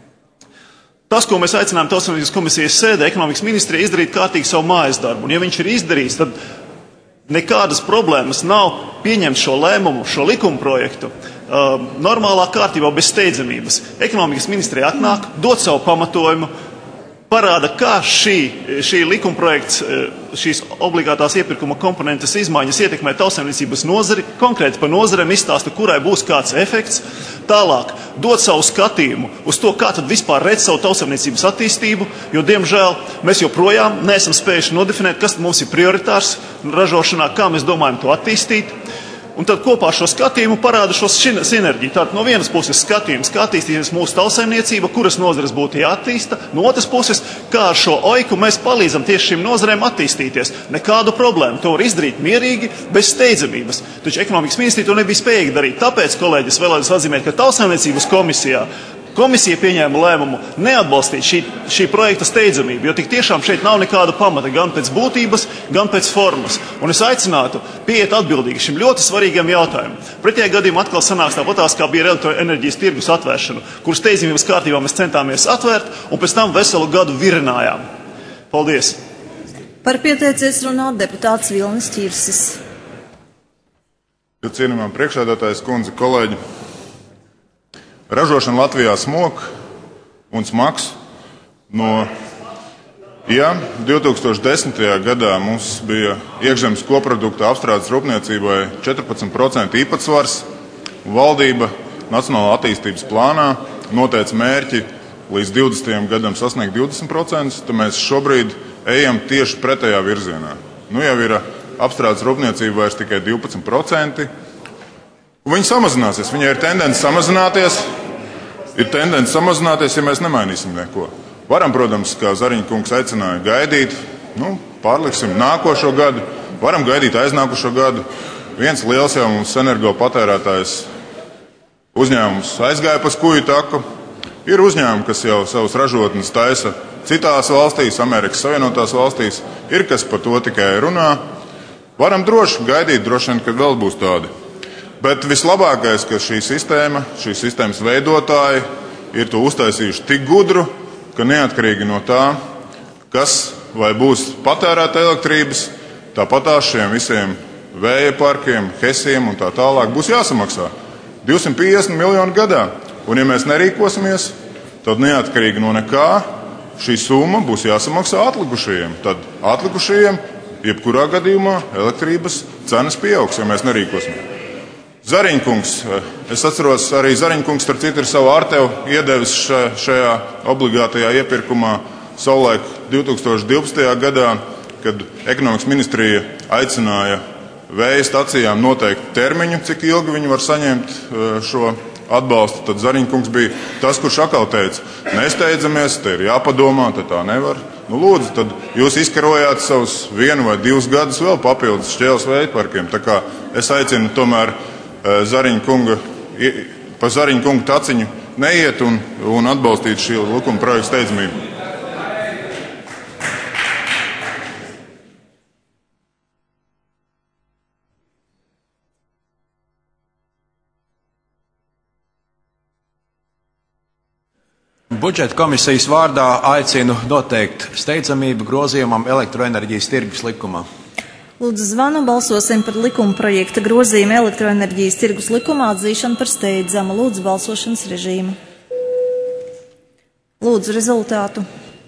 Tas, ko mēs aicinām Tautsaimniecības komisijas sēdē, ekonomikas ministrija izdarīt kārtīgi savu mājas darbu, un ja viņš ir izdarījis, tad nekādas problēmas nav pieņemt šo lēmumu, šo likuma projektu normālā kārtībā bez steidzamības. Ekonomikas ministrija atnāk, dod savu pamatojumu, parāda, kā šī likuma projekts, šīs obligātās iepirkuma komponentes izmaiņas ietekmē tautsaimniecības nozari, konkrēti par nozarēm izstāsta, kurai būs kāds efekts, tālāk dod savu skatījumu uz to, kā tad vispār redz savu tautsaimniecības attīstību, jo, diemžēl, mēs joprojām neesam spējuši nodefinēt, kas mums ir prioritārs ražošanā, kā mēs domājam to attīstīt. Un tad kopā šo skatījumu parāda šo sinerģiju. Tātad no vienas puses skatījums, kā attīstīsies mūsu tautsaimniecība, kuras nozares būtu jāattīsta, no otras puses, kā ar šo oiku mēs palīdzam tieši šīm nozarēm attīstīties. Nekādu problēmu, to var izdarīt mierīgi, bez steidzamības. Taču ekonomikas ministrija to nebija spējīga darīt. Tāpēc, kolēģis, vēlētos atzīmēt, ka Tautsaimniecības komisija pieņēma lēmumu neatbalstīt šī projekta steidzamību, jo tik tiešām šeit nav nekāda pamata gan pēc būtības, gan pēc formas. Un es aicinātu pieiet atbildīgi šim ļoti svarīgam jautājumam. Pretējā gadījumā atkal sanāks tāpatās, kā bija ar elektroenerģijas tirgus atvēršanu, kur steidzamības kārtībā mēs centāmies atvērt un pēc tam veselu gadu virinājām. Paldies! Par pieteicies runāt deputāts Vilnis Ķirsis. Cienījamā priekšsēdētājas kundze, kolēģi! Ražošana Latvijā smog un smags. 2010. gadā mums bija iekšzemes koprodukta apstrādes rūpniecībai 14% īpatsvars. Valdība Nacionālā attīstības plānā noteica mērķi līdz 20. gadam sasniegt 20%, tad mēs šobrīd ejam tieši pretējā virzienā. Jau ir apstrādes rūpniecība vairs tikai 12%. Viņi samazināsies, viņai ir tendence samazināties, ja mēs nemainīsim neko. Varam, protams, kā Zariņa kungs aicināja, gaidīt, pārliksim nākošo gadu, varam gaidīt aiznākošo gadu. Viens liels jau mums energopatērētājs uzņēmums aizgāja pa skuju taku. Ir uzņēmumi, kas jau savus ražotnes taisa citās valstīs, Amerikas Savienotās valstīs, ir kas par to tikai runā. Varam droši gaidīt, droši vien, kad vēl būs tādi. Bet vislabākais, ka šīs sistēmas veidotāji ir to uztaisījuši tik gudru, ka neatkarīgi no tā, kas vai būs patērēta elektrības, tāpatās šiem visiem vēja parkiem, hesiem un tā tālāk būs jāsamaksā 250 miljoni gadā. Un ja mēs nerīkosimies, tad neatkarīgi no nekā šī summa būs jāsamaksā atlikušajiem. Tad atlikušajiem jebkurā gadījumā elektrības cenas pieaugs, ja mēs nerīkosimies. Zariņkungs, es atceros, arī Zariņkungs, starp citu, ir savu ārtevu iedevis šajā obligātajā iepirkumā savulaik 2012. gadā, kad ekonomikas ministrija aicināja vēja stacijām noteikti termiņu, cik ilgi viņi var saņemt šo atbalstu. Tad Zariņkungs bija tas, kurš atkal teica, nesteidzamies, te ir jāpadomā, te tā nevar. Nu, lūdzu, tad jūs izkarojāt savus 1 vai 2 gadus vēl papildus šķēles vēja parkiem. Tā kā es aicinu tomēr pa Zariņkunga taciņu neiet un atbalstīt šī likuma projekta steidzamību. Budžeta komisijas vārdā aicinu noteikt steidzamību grozījumam elektroenerģijas tirgus likumā. Lūdzu, zvanu, balsosim par likuma projekta grozījumu elektroenerģijas tirgus likumā atzīšanu par steidzamu. Lūdzu, balsošanas režīmu. Lūdzu, rezultātu.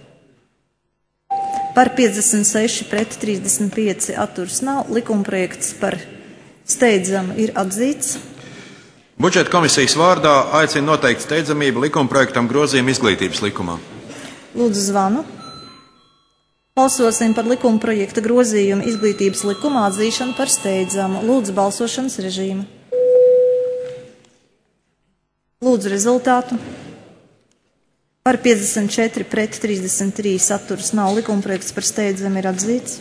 Par 56 pret 35 atturs nav. Likuma projekts par steidzamu ir atzīts. Budžeta komisijas vārdā aicinu noteikt steidzamību likuma projektam grozījumu izglītības likumā. Lūdzu, zvanu. Balsosim par likuma projekta grozījumu izglītības likumā atzīšanu par steidzamu. Lūdzu, balsošanas režīmu. Lūdzu, rezultātu. Par 54 pret 33 atturs nav. Likuma projekts par steidzamu ir atzīts.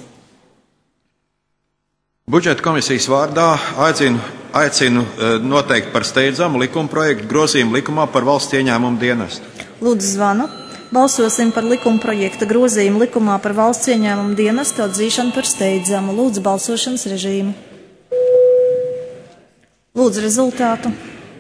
Budžeta komisijas vārdā aicinu noteikt par steidzamu likuma projektu grozījumu likumā par valsts ieņēmumu dienestu. Lūdzu, zvanu. Balsosim par likuma projekta grozījumu likumā par valsts ieņēmumu dienestu atzīšanu par steidzamu. Lūdzu, balsošanas režīmu. Lūdzu, rezultātu.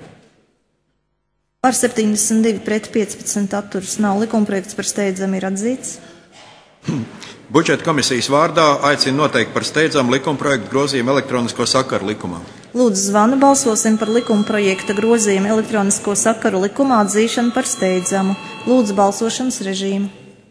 Par 72 pret 15 atturs nav. Likuma projekts par steidzamu ir atzīts. Budžeta komisijas vārdā aicinu noteikt par steidzamu likuma projektu grozījumu elektronisko sakaru likumā. Lūdzu, zvanu, balsosim par likuma projekta grozījumu elektronisko sakaru likumā atzīšanu par steidzamu. Lūdzu, balsošanas režīmu.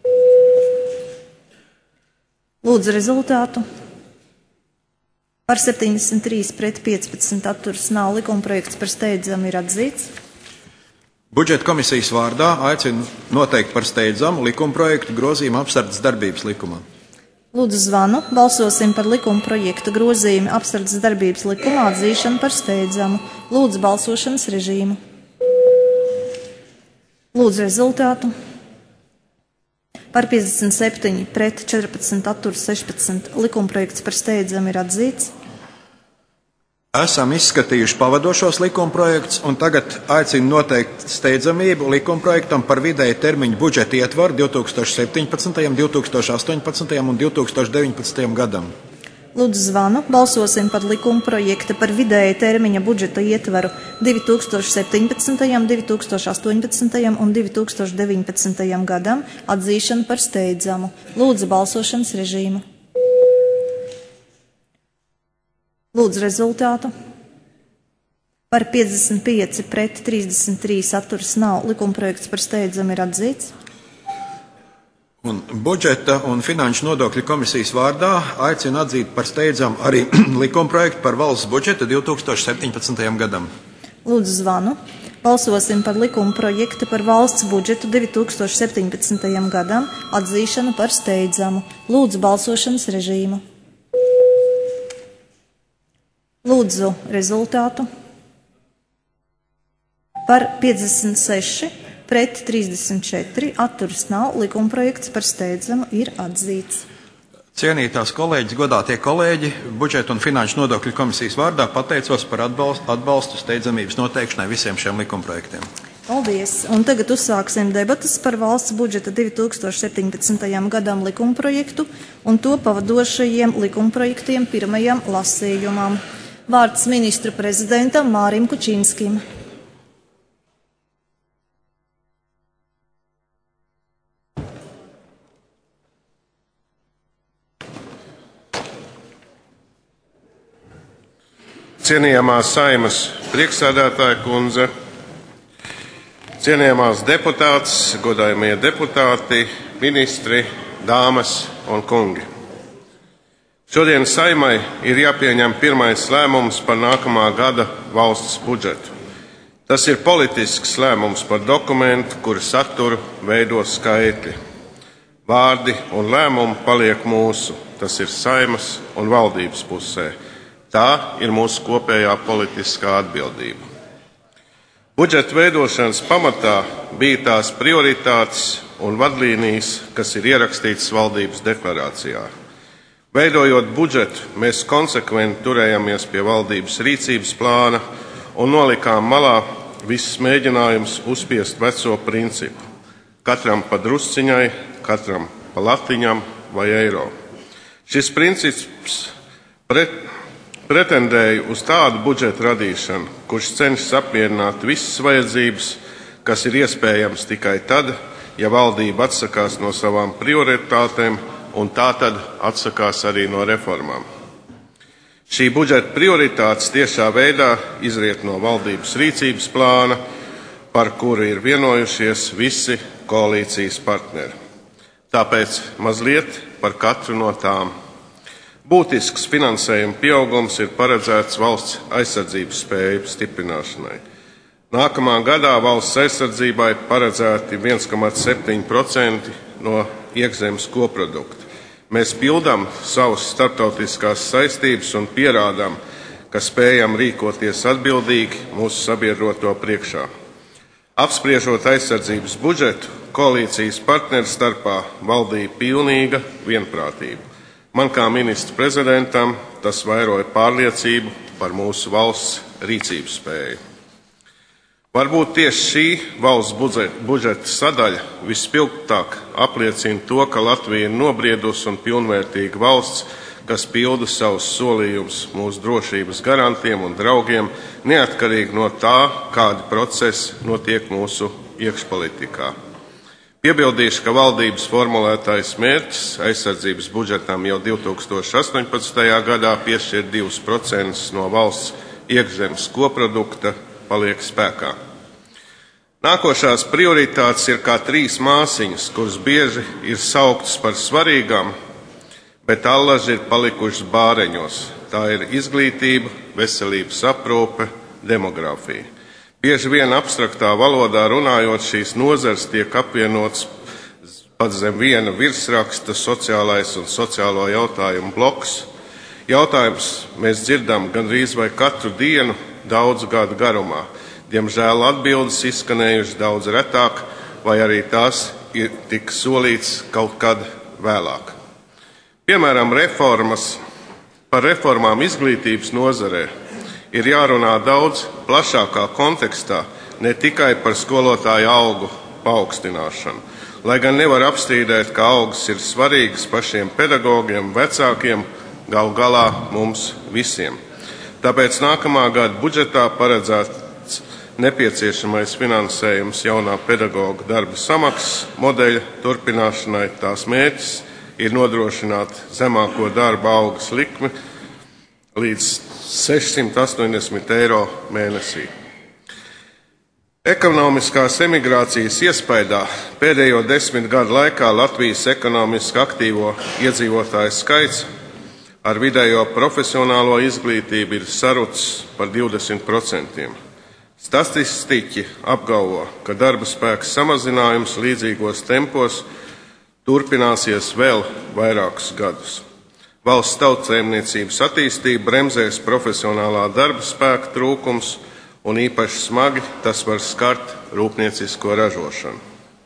Lūdzu, rezultātu. Par 73 pret 15 atturs nav. Likuma projekts par steidzamu ir atzīts. Budžeta komisijas vārdā aicinu noteikt par steidzamu likuma projektu grozījumu apsardzes darbības likumā. Lūdzu, zvanu, balsosim par likuma projekta grozījumu apsardzes darbības likumā atzīšanu par steidzamu. Lūdzu, balsošanas režīmu. Lūdzu, rezultātu. Par 57 pret 14 atturs 16 likuma projekts par steidzamu ir atzīts. Esam izskatījuši pavadošos likuma projektus un tagad aicinu noteikt steidzamību likuma projektam par vidēju termiņu budžeta ietvaru 2017., 2018. un 2019. gadam. Lūdzu, zvanu, balsosim par likuma projekta par vidēju termiņa budžeta ietvaru 2017., 2018. un 2019. gadam atzīšanu par steidzamu. Lūdzu, balsošanas režīmu. Lūdzu, rezultātu. Par 55 pret 33 atturs nav. Likuma projekts par steidzamu ir atzīts. Un budžeta un finanšu nodokļu komisijas vārdā aicinu atzīt par steidzamu arī likuma projektu par valsts budžetu 2017. gadam. Lūdzu, zvanu. Balsosim par likuma projektu par valsts budžetu 2017. gadam atzīšanu par steidzamu. Lūdzu, balsošanas režīmu. Lūdzu, rezultātu. Par 56 pret 34 atturs nav. Likuma projekts par steidzamu ir atzīts. Cienītās kolēģis, godātie kolēģi, budžeta un finanšu nodokļu komisijas vārdā pateicos par atbalstu steidzamības noteikšanai visiem šiem likumprojektiem. Paldies! Un tagad uzsāksim debatas par valsts budžeta 2017. gadam likumprojektu un to pavadošajiem likumprojektiem pirmajam lasījumam. Vārds ministru prezidentam Mārim Kučinskim. Cienījamā Saeimas priekšsēdētāja kundze, cienījamās deputātes, godājamie deputāti, ministri, dāmas un kungi. Šodien Saeimai ir jāpieņem pirmais lēmums par nākamā gada valsts budžetu. Tas ir politisks lēmums par dokumentu, kura saturu veido skaitļi. Vārdi un lēmumi paliek mūsu, tas ir Saeimas un valdības pusē. Tā ir mūsu kopējā politiskā atbildība. Budžeta veidošanas pamatā bija tās prioritātes un vadlīnijas, kas ir ierakstītas valdības deklarācijā. Veidojot budžetu, mēs konsekventi turējāmies pie valdības rīcības plāna un nolikām malā visus mēģinājumus uzspiest veco principu. Katram pa drusciņai, katram pa latiņam vai eiro. Šis princips pretendēja uz tādu budžetu radīšanu, kurš cenšas apmierināt visas vajadzības, kas ir iespējams tikai tad, ja valdība atsakās no savām prioritātēm un tā tad atsakās arī no reformām. Šī budžeta prioritātes tiešā veidā izriet no valdības rīcības plāna, par kuru ir vienojušies visi koalīcijas partneri. Tāpēc mazliet par katru no tām. Būtisks finansējuma pieaugums ir paredzēts valsts aizsardzības spēju stiprināšanai. Nākamā gadā valsts aizsardzībai paredzēti 1,7% no iekšzemes koprodukta. Mēs pildām savas starptautiskās saistības un pierādām, ka spējam rīkoties atbildīgi mūsu sabiedroto priekšā. Apspriežot aizsardzības budžetu, koalīcijas partneru starpā valdīja pilnīga vienprātība. Man kā ministra prezidentam tas vairoja pārliecību par mūsu valsts rīcības spēju. Varbūt tieši šī valsts budžeta sadaļa vispilgtāk apliecina to, ka Latvija ir nobriedusi un pilnvērtīga valsts, kas pilda savus solījumus mūsu drošības garantiem un draugiem, neatkarīgi no tā, kādi procesi notiek mūsu iekšpolitikā. Piebildīšu, ka valdības formulētais mērķis aizsardzības budžetam jau 2018. gadā piešķirt 2% no valsts iekšzemes koprodukta paliek spēkā. Nākošās prioritātes ir kā 3 māsiņas, kuras bieži ir sauktas par svarīgām, bet allaži ir palikušas bāreņos. Tā ir izglītība, veselības aprūpe, demogrāfija. Bieži vien abstraktā valodā runājot, šīs nozares tiek apvienotas pat zem viena virsraksta sociālais un sociālo jautājumu bloks. Jautājums mēs dzirdam gandrīz vai katru dienu daudzu gadu garumā. Diemžēl atbildes izskanējušas daudz retāk, vai arī tās ir tik solīts kaut kad vēlāk. Piemēram, par reformām izglītības nozarē ir jārunā daudz plašākā kontekstā, ne tikai par skolotāju algu paaugstināšanu. Lai gan nevar apstrīdēt, ka algas ir svarīgas pašiem pedagogiem, vecākiem, galu galā mums visiem. Tāpēc nākamā gada budžetā paredzēts nepieciešamais finansējums jaunā pedagoga darba samaksas modeļa turpināšanai. Tās mērķis ir nodrošināt zemāko darba algas likmi līdz 680 eiro mēnesī. Ekonomiskās emigrācijas iespaidā pēdējo 10 gadu laikā Latvijas ekonomiski aktīvo iedzīvotāju skaits ar vidējo profesionālo izglītību ir sarucis par 20%. Statistiķi apgalvo, ka darba spēka samazinājums līdzīgos tempos turpināsies vēl vairākus gadus. Valsts tautsēmniecības attīstību bremzēs profesionālā darba spēka trūkums, un īpaši smagi tas var skart rūpniecisko ražošanu.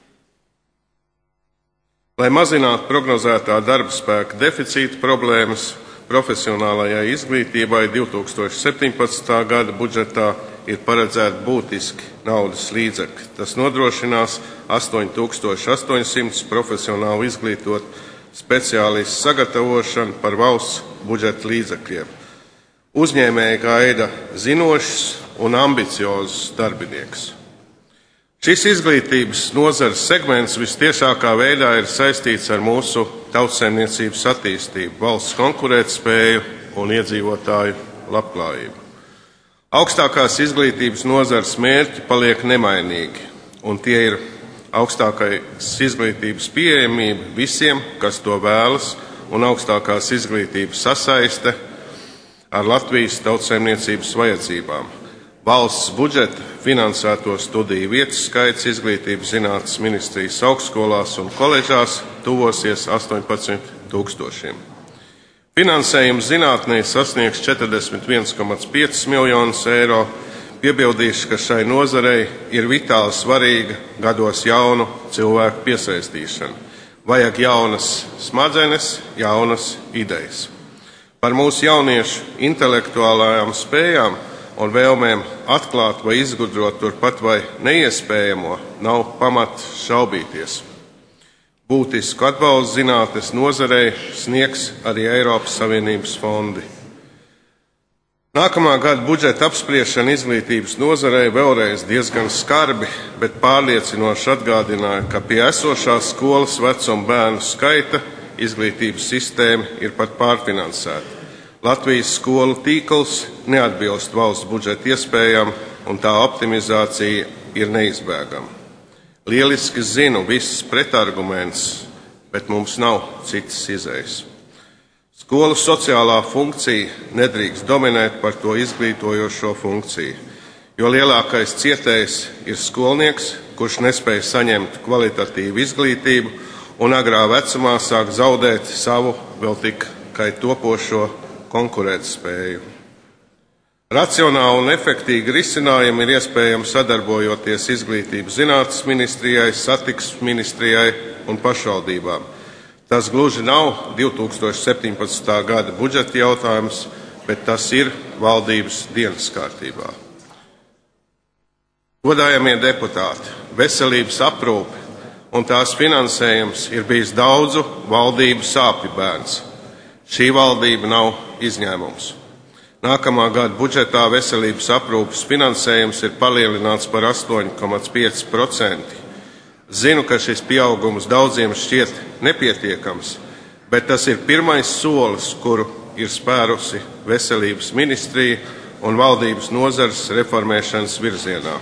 Lai mazinātu prognozētā darba spēka deficīta problēmas, profesionālajai izglītībai 2017. gada budžetā ir paredzēti būtiski naudas līdzekļi. Tas nodrošinās 8800 profesionāli izglītot speciālistu sagatavošanu par valsts budžeta līdzekļiem. Uzņēmēji gaida zinošs un ambiciozus darbinieks. Šis izglītības nozares segments vistiešākā veidā ir saistīts ar mūsu tautsaimniecības attīstību, valsts konkurētspēju un iedzīvotāju labklājību. Augstākās izglītības nozares mērķi paliek nemainīgi, un tie ir augstākās izglītības pieejamība visiem, kas to vēlas, un augstākās izglītības sasaiste ar Latvijas tautsaimniecības vajadzībām. Valsts budžeta finansēto studiju vietu skaits izglītības zinātnes ministrijas augstskolās un koledžās tuvosies 18 000. Finansējums zinātnē sasniegs 41,5 miljonus eiro. Piebildīšu, ka šai nozarei ir vitāli svarīga gados jaunu cilvēku piesaistīšana. Vajag jaunas smadzenes, jaunas idejas. Par mūsu jauniešu intelektuālajām spējām un vēlmēm atklāt vai izgudrot turpat vai neiespējamo nav pamata šaubīties. Būtisku atbalstu zinātnes nozarei sniegs arī Eiropas Savienības fondi. Nākamā gada budžeta apspriešana izglītības nozarei vēlreiz diezgan skarbi, bet pārliecinoši atgādināja, ka pie esošās skolas vecuma bērnu skaita izglītības sistēma ir pat pārfinansēta. Latvijas skolu tīkls neatbilst valsts budžeta iespējām, un tā optimizācija ir neizbēgama. Lieliski zinu visas pretargumentus, bet mums nav citas izējas. Skolas sociālā funkcija nedrīkst dominēt par to izglītojošo funkciju, jo lielākais cietējs ir skolnieks, kurš nespēj saņemt kvalitatīvu izglītību un agrā vecumā sāk zaudēt savu vēl tikai topošo konkurētspēju. Racionāli un efektīvi risinājumi ir iespējami sadarbojoties Izglītības zinātnes ministrijai, Satiksmes ministrijai un pašvaldībām. Tas gluži nav 2017. gada budžeta jautājums, bet tas ir valdības dienas kārtībā. Godājamie deputāti, veselības aprūpe un tās finansējums ir bijis daudzu valdību sāpju bērns. Šī valdība nav izņēmums. Nākamā gada budžetā veselības aprūpes finansējums ir palielināts par 8,5%. Zinu, ka šis pieaugums daudziem šķiet nepietiekams, bet tas ir pirmais solis, kuru ir spērusi veselības ministrija un valdības nozares reformēšanas virzienā.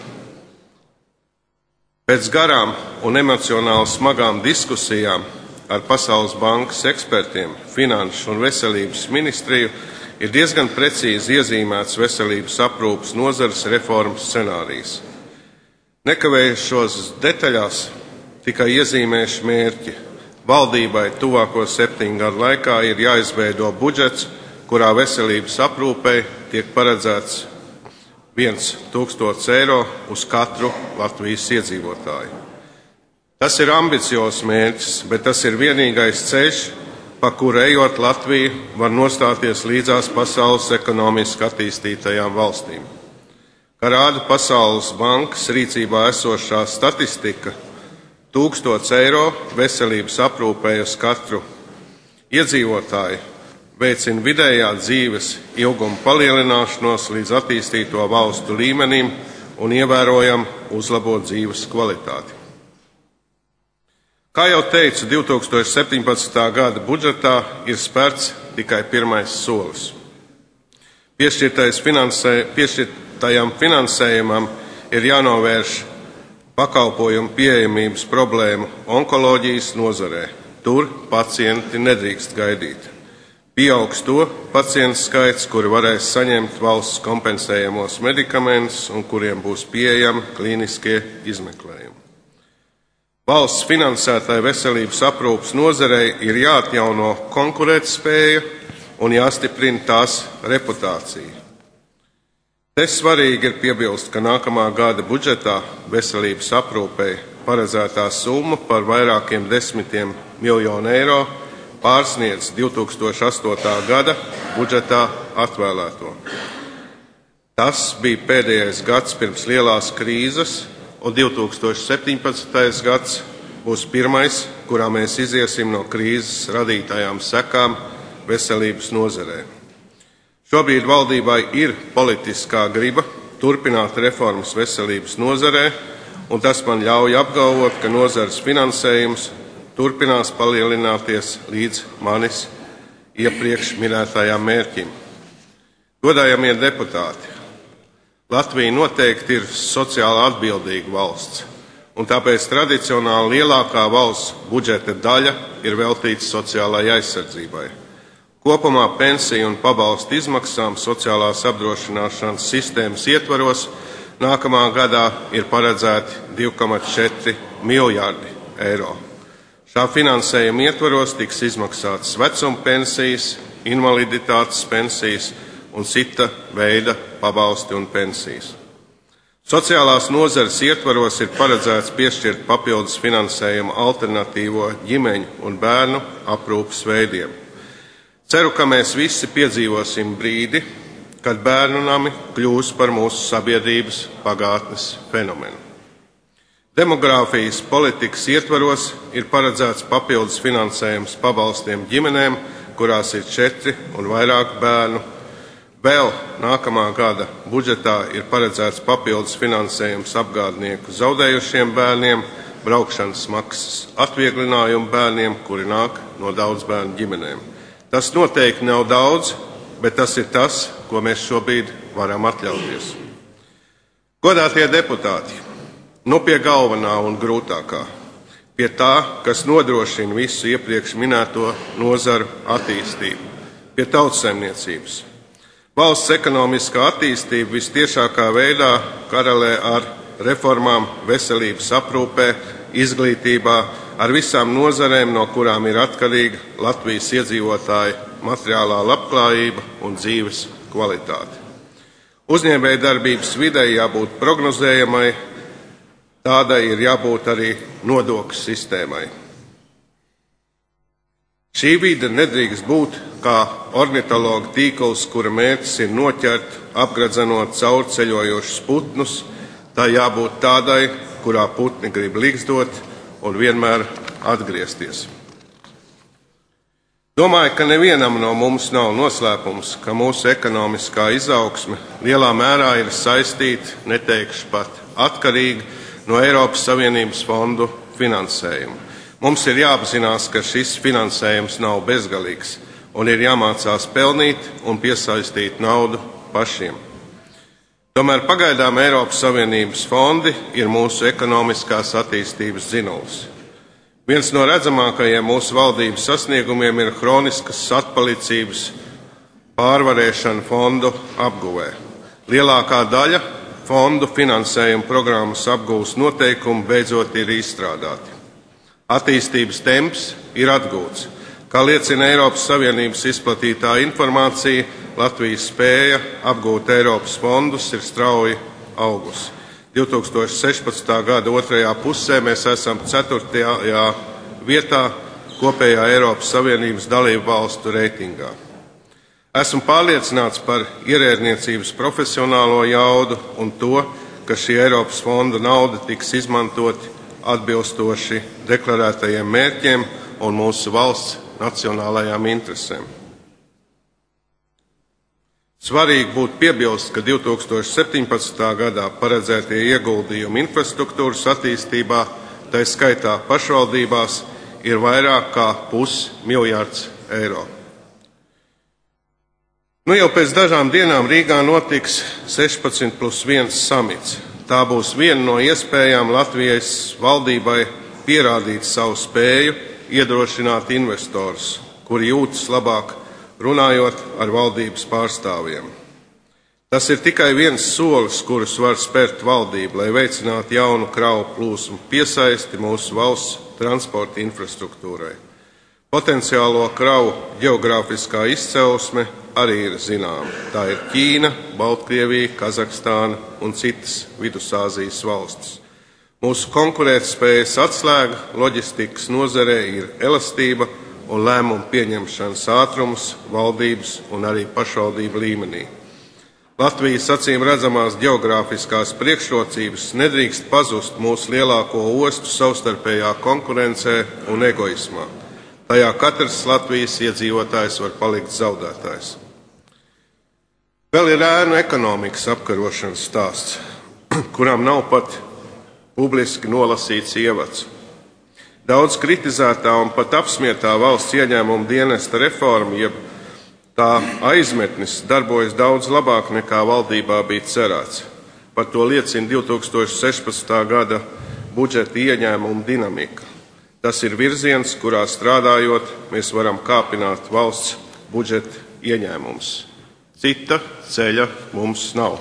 Pēc garām un emocionāli smagām diskusijām ar Pasaules bankas ekspertiem, finanšu un veselības ministriju ir diezgan precīzi iezīmēts veselības aprūpes nozares reformas scenārijs. Nekavējušos detaļās, tikai iezīmēšu mērķi. Valdībai tuvāko 7 gadu laikā ir jāizveido budžets, kurā veselības aprūpei tiek paredzēts 1,000 eiro uz katru Latvijas iedzīvotāju. Tas ir ambiciozs mērķis, bet tas ir vienīgais ceļš, pa kuru ejot Latvija var nostāties līdzās pasaules ekonomiski attīstītajām valstīm. Kā rāda Pasaules bankas rīcībā esošā statistika, 1,000 eiro veselības aprūpei uz katru iedzīvotāju veicina vidējā dzīves ilguma palielināšanos līdz attīstīto valstu līmenim un ievērojami uzlabo dzīves kvalitāti. Kā jau teicu, 2017. gada budžetā ir spērts tikai pirmais solis. Piešķirtajam finansējumam ir jānovērš pakalpojumu pieejamības problēmu onkoloģijas nozarē. Tur pacienti nedrīkst gaidīt. Pieaugs to pacientu skaits, kuri varēs saņemt valsts kompensējamos medikamentus un kuriem būs pieejami klīniskie izmeklējumi. Valsts finansētai veselības aprūpes nozarei ir jāatjauno konkurētspēja un jāstiprina tās reputācija. Te svarīgi ir piebilst, ka nākamā gada budžetā veselības aprūpei paredzētā summa par vairākiem desmitiem miljonu eiro pārsniedz 2008. gada budžetā atvēlēto. Tas bija pēdējais gads pirms lielās krīzes, un 2017. gads būs pirmais, kurā mēs iziesim no krīzes radītajām sekām veselības nozarē. Šobrīd valdībai ir politiskā griba turpināt reformas veselības nozarē, un tas man ļauj apgalvot, ka nozares finansējums turpinās palielināties līdz manis iepriekš minētajām mērķim. Godājamie deputāti, Latvija noteikti ir sociāli atbildīga valsts, un tāpēc tradicionāli lielākā valsts budžeta daļa ir veltīta sociālajai aizsardzībai. Kopumā pensiju un pabalstu izmaksām sociālās apdrošināšanas sistēmas ietvaros nākamā gadā ir paredzēti 2,4 miljardi eiro. Šā finansējuma ietvaros tiks izmaksātas vecuma pensijas, invaliditātes pensijas un cita veida pabalsti un pensijas. Sociālās nozares ietvaros ir paredzēts piešķirt papildus finansējumu alternatīvo ģimeņu un bērnu aprūpes veidiem. Ceru, ka mēs visi piedzīvosim brīdi, kad bērnu nami kļūs par mūsu sabiedrības pagātnes fenomenu. Demogrāfijas politikas ietvaros ir paredzēts papildus finansējums pabalstiem ģimenēm, kurās ir 4 un vairāk bērnu. Vēl nākamā gada budžetā ir paredzēts papildus finansējums apgādnieku zaudējušiem bērniem, braukšanas maksas atvieglinājumu bērniem, kuri nāk no daudzbērnu ģimenēm. Tas noteikti nav daudz, bet tas ir tas, ko mēs šobrīd varam atļauties. Godātie deputāti, nu pie galvenā un grūtākā, pie tā, kas nodrošina visu iepriekš minēto nozaru attīstību, pie tautsaimniecības. Valsts ekonomiskā attīstība vistiešākā veidā korelē ar reformām veselības aprūpē, izglītībā, ar visām nozarēm, no kurām ir atkarīga Latvijas iedzīvotāju materiālā labklājība un dzīves kvalitāte. Uzņēmējdarbības videi jābūt prognozējamai, tādai ir jābūt arī nodokļu sistēmai. Šī vide nedrīkst būt kā ornitologa tīkls, kura mērķis ir noķert, apgredzenot caurceļojošus putnus. Tā jābūt tādai, kurā putni grib ligzdot un vienmēr atgriezties. Domāju, ka nevienam no mums nav noslēpums, ka mūsu ekonomiskā izaugsme lielā mērā ir saistīta, neteikšu pat atkarīga no Eiropas Savienības fondu finansējuma. Mums ir jāapzinās, ka šis finansējums nav bezgalīgs un ir jāmācās pelnīt un piesaistīt naudu pašiem. Tomēr pagaidām Eiropas Savienības fondi ir mūsu ekonomiskās attīstības dzinums. Viens no redzamākajiem mūsu valdības sasniegumiem ir hroniskas atpalicības pārvarēšana fondu apguvē. Lielākā daļa fondu finansējuma programmas apgūves noteikumu beidzot ir izstrādāti. Attīstības temps ir atgūts. Kā liecina Eiropas Savienības izplatītā informācija, Latvijas spēja apgūt Eiropas fondus ir strauji augusi. 2016. gada otrajā pusē mēs esam 4. vietā kopējā Eiropas Savienības dalību valstu reitingā. Esmu pārliecināts par ierēdniecības profesionālo jaudu un to, ka šī Eiropas fonda nauda tiks izmantoti atbilstoši deklarētajiem mērķiem un mūsu valsts nacionālajām interesēm. Svarīgi būtu piebilst, ka 2017. gadā paredzētie ieguldījumi infrastruktūras attīstībā, tā skaitā pašvaldībās, ir vairāk kā 500 miljards eiro. Nu jau pēc dažām dienām Rīgā notiks 16+1 samits. Tā būs viena no iespējām Latvijas valdībai pierādīt savu spēju, iedrošināt investorus, kuri jūtas labāk runājot ar valdības pārstāvjiem. Tas ir tikai viens solis, kurus var spērt valdība, lai veicinātu jaunu kravu plūsmu piesaisti mūsu valsts transporta infrastruktūrai. Potenciālo kravu geogrāfiskā izcelsme arī ir zināma. Tā ir Ķīna, Baltkrievija, Kazahstāna un citas Vidusāzijas valstis. Mūsu konkurētspējas atslēga loģistikas nozarē ir elastība un lēmumu pieņemšanas ātrums valdības un arī pašvaldību līmenī. Latvijas acīm redzamās geogrāfiskās priekšrocības nedrīkst pazust mūsu lielāko ostu savstarpējā konkurencē un egoismā. Tajā katrs Latvijas iedzīvotājs var palikt zaudētājs. Vēl ir ēnu ekonomikas apkarošanas stāsts, kuram nav pat publiski nolasīts ievads. Daudz kritizētā un pat apsmietā valsts ieņēmuma dienesta reforma, jeb tā aizmetnis, darbojas daudz labāk nekā valdībā bija cerēts. Par to liecina 2016. gada budžeta ieņēmuma dinamika. Tas ir virziens, kurā strādājot, mēs varam kāpināt valsts budžeta ieņēmumus. Cita ceļa mums nav.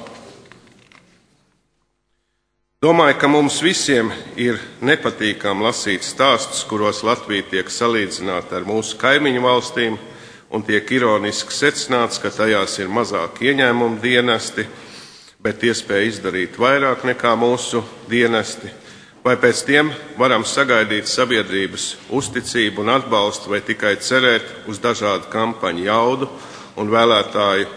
Domāju, ka mums visiem ir nepatīkami lasīt stāstus, kuros Latvija tiek salīdzināta ar mūsu kaimiņu valstīm, un tiek ironiski secināts, ka tajās ir mazāk ieņēmumu dienesti, bet iespēja izdarīt vairāk nekā mūsu dienesti, vai pēc tiem varam sagaidīt sabiedrības uzticību un atbalstu, vai tikai cerēt uz dažādu kampaņu jaudu un vēlētāju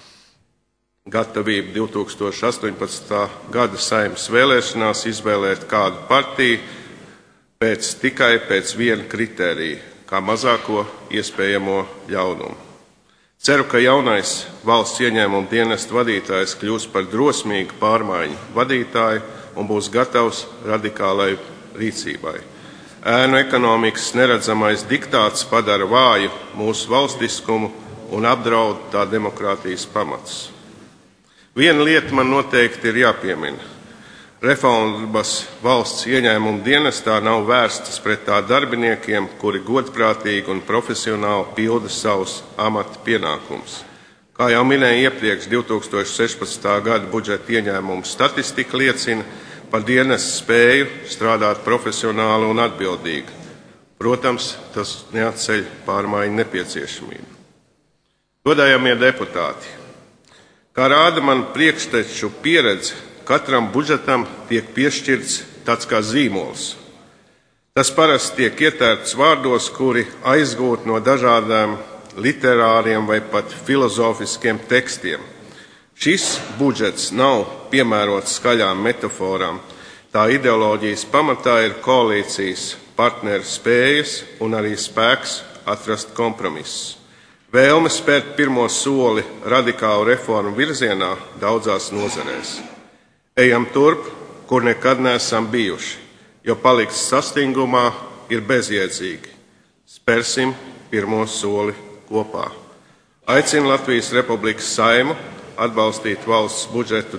gatavību 2018. Gada Saeimas vēlēšanās izvēlēt kādu partiju tikai pēc viena kritērija, kā mazāko iespējamo ļaunumu. Ceru, ka jaunais valsts ieņēmuma dienesta vadītājs kļūs par drosmīgu pārmaiņu vadītāju un būs gatavs radikālai rīcībai. Ēnu ekonomikas neredzamais diktāts padara vāju mūsu valstiskumu un apdraud tā demokrātijas pamatus. Viena lieta man noteikti ir jāpiemina. Reformas valsts ieņēmuma dienestā nav vērstas pret tā darbiniekiem, kuri godprātīgi un profesionāli pilda savus amata pienākumus. Kā jau minēju iepriekš, 2016. Gada budžeta ieņēmumu statistika liecina par dienesta spēju strādāt profesionāli un atbildīgi. Protams, tas neatceļ pārmaiņu nepieciešamību. Godājamie deputāti, kā rāda man priekšteču pieredze, katram budžetam tiek piešķirts tāds kā zīmols. Tas parasti tiek ietērts vārdos, kuri aizgūt no dažādām literāriem vai pat filozofiskiem tekstiem. Šis budžets nav piemērots skaļām metaforām. Tā ideoloģijas pamatā ir koalīcijas partneru spējas un arī spēks atrast kompromisus. Vēlme spērt pirmo soli radikālu reformu virzienā daudzās nozarēs. Ejam turp, kur nekad neesam bijuši, jo palikt sastingumā ir bezjēdzīgi. Spērsim pirmo soli kopā. Aicinu Latvijas Republikas Saeimu atbalstīt valsts budžetu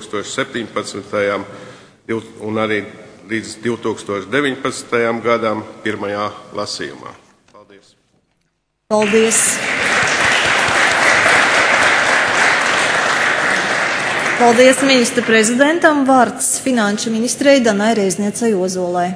2017. Un arī līdz 2019. Gadam pirmajā lasījumā. Paldies! Paldies! Paldies ministra prezidentam. Vārds finanšu ministrei Danai Reizniecei Ozolai.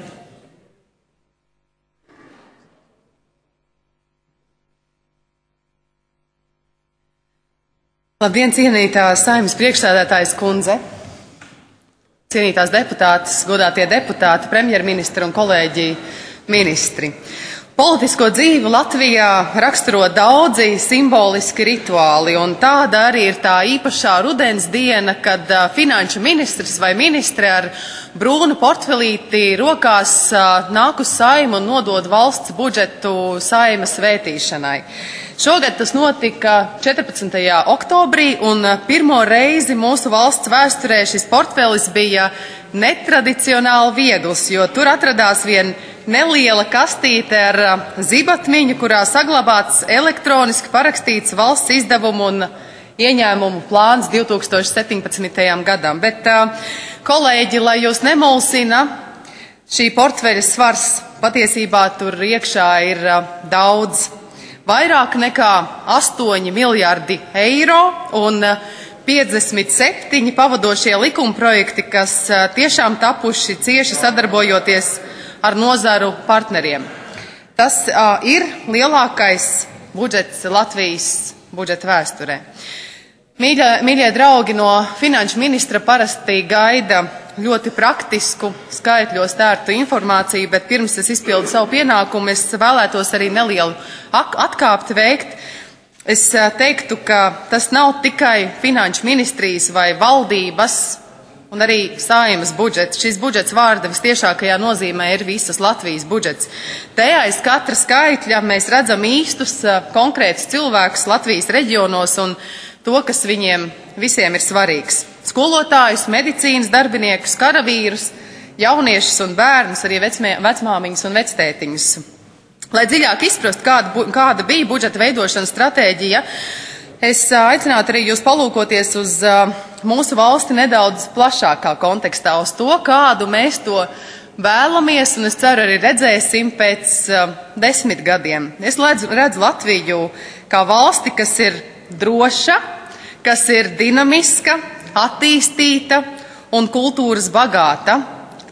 Labdien, cienītā Saeimas priekšsēdētājas kundze, cienītās deputātes, godātie deputāti, premjerministri un kolēģi ministri. Politisko dzīvi Latvijā raksturo daudzi simboliski rituāli, un tāda arī ir tā īpašā rudens diena, kad finanšu ministrs vai ministre ar brūnu portfelīti rokās nāk uz Saimu un nodod valsts budžetu Saimas vētīšanai. Šogad tas notika 14. oktobrī, un pirmo reizi mūsu valsts vēsturē šis portfelis bija netradicionāli viegls, jo tur atradās vien neliela kastīte ar zibatmiņu, kurā saglabāts elektroniski parakstīts valsts izdevumu un ieņēmumu plāns 2017. gadam. Bet, kolēģi, lai jūs nemulsina, šī portfeļa svars patiesībā tur iekšā ir daudz. Vairāk nekā 8 miljardi eiro un 57 pavadošie likumprojekti, kas tiešām tapuši cieši sadarbojoties ar nozaru partneriem. Tas ir lielākais budžets Latvijas budžeta vēsturē. Mīļie draugi, no finanšu ministra parasti gaida ļoti praktisku, skaitļos tērtu informāciju, bet pirms es izpildu savu pienākumu, es vēlētos arī nelielu atkāpti veikt. Es teiktu, ka tas nav tikai finanšu ministrijas vai valdības un arī Saeimas budžets. Šis budžets vārda vistiešākajā nozīmē ir visas Latvijas budžets. Te aiz katra skaitļa mēs redzam īstus, konkrētus cilvēkus Latvijas reģionos un to, kas viņiem visiem ir svarīgs. Skolotājus, medicīnas darbiniekus, karavīrus, jauniešus un bērnus, arī vecmāmiņus un vectētiņus. Lai dziļāk izprast, kāda bija budžeta veidošanas stratēģija, es aicinātu arī jūs palūkoties uz mūsu valsti nedaudz plašākā kontekstā, uz to, kādu mēs to vēlamies, un es ceru arī redzēsim pēc 10 gadiem. Es redzu Latviju kā valsti, kas ir droša, kas ir dinamiska, attīstīta un kultūras bagāta.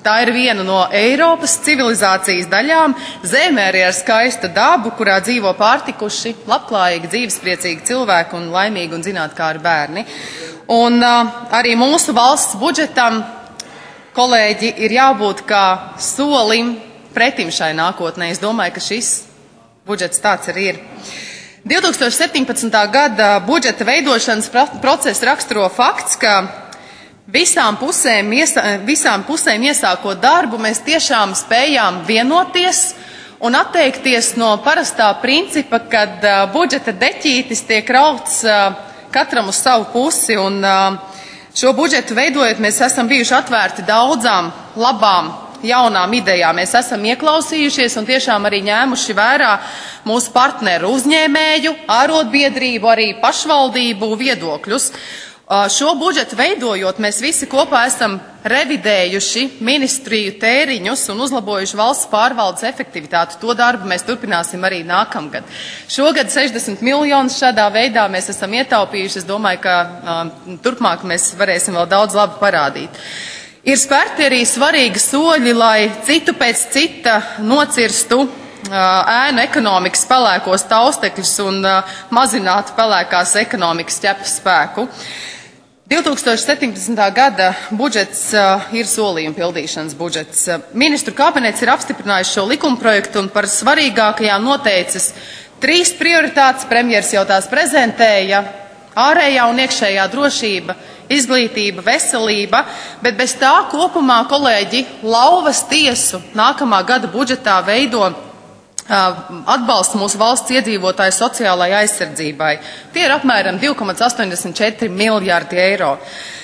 Tā ir viena no Eiropas civilizācijas daļām. Zeme arī ar skaistu dabu, kurā dzīvo pārtikuši, labklājīgi, dzīvespriecīgi cilvēki un laimīgi un zinātkāri bērni. Un arī mūsu valsts budžetam, kolēģi, ir jābūt kā solim pretim šai nākotnē. Es domāju, ka šis budžets tāds arī ir. 2017. gada budžeta veidošanas procesu raksturo fakts, ka visām pusēm iesākot darbu, mēs tiešām spējām vienoties un atteikties no parastā principa, kad budžeta deķītis tiek rauts katram uz savu pusi. Un šo budžetu veidojot, mēs esam bijuši atvērti daudzām labām jaunām idejām. Mēs esam ieklausījušies un tiešām arī ņēmuši vērā mūsu partneru uzņēmēju, ārotbiedrību, arī pašvaldību viedokļus. Šo budžetu veidojot, mēs visi kopā esam revidējuši ministriju tēriņus un uzlabojuši valsts pārvaldes efektivitāti. To darbu mēs turpināsim arī nākamgad. Šogad 60 miljonus šādā veidā mēs esam ietaupījuši. Es domāju, ka turpmāk mēs varēsim vēl daudz labi parādīt. Ir spērti arī svarīgi soļi, lai citu pēc cita nocirstu ēnu ekonomikas pelēkos taustekļus un mazinātu pelēkās ekonomikas ķepas spēku. 2017. gada budžets ir solījuma pildīšanas budžets. Ministru kabinets ir apstiprinājis šo likumprojektu un par svarīgākajām noteicis 3 prioritātes. Premjers jau tās prezentēja: ārējā un iekšējā drošība, izglītība, veselība, bet bez tā kopumā, kolēģi, lauvas tiesu nākamā gada budžetā veido atbalstu mūsu valsts iedzīvotāju sociālajai aizsardzībai. Tie ir apmēram 2,84 miljārdi eiro.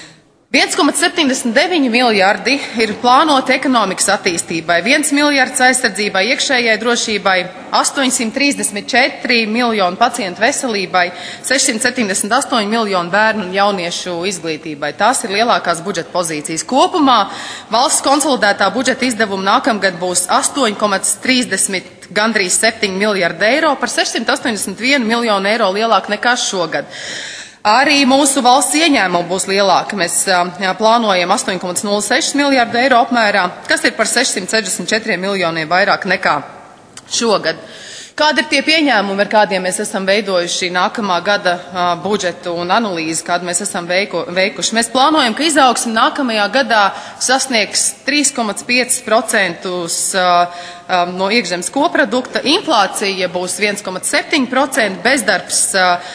1,79 miljardi ir plānoti ekonomikas attīstībai, 1 miljards aizsardzībai, iekšējai drošībai, 834 miljoni pacientu veselībai, 678 miljoni bērnu un jauniešu izglītībai. Tās ir lielākās budžeta pozīcijas. Kopumā valsts konsolidētā budžeta izdevuma nākamgad būs 8,30 gandrīz 7 miljardi eiro, par 681 miljonu eiro lielāk nekā šogad. Arī mūsu valsts ieņēmumi būs lielāki. Mēs plānojam 8,06 miljardu eiro apmērā, kas ir par 664 miljoniem vairāk nekā šogad. Kādi ir tie pieņēmumi, ar kādiem mēs esam veidojuši nākamā gada budžetu un analīzi, kādu mēs esam veikuši? Mēs plānojam, ka izaugsme nākamajā gadā sasniegs 3,5% no iekšzemes koprodukta, inflācija būs 1,7%, bezdarbs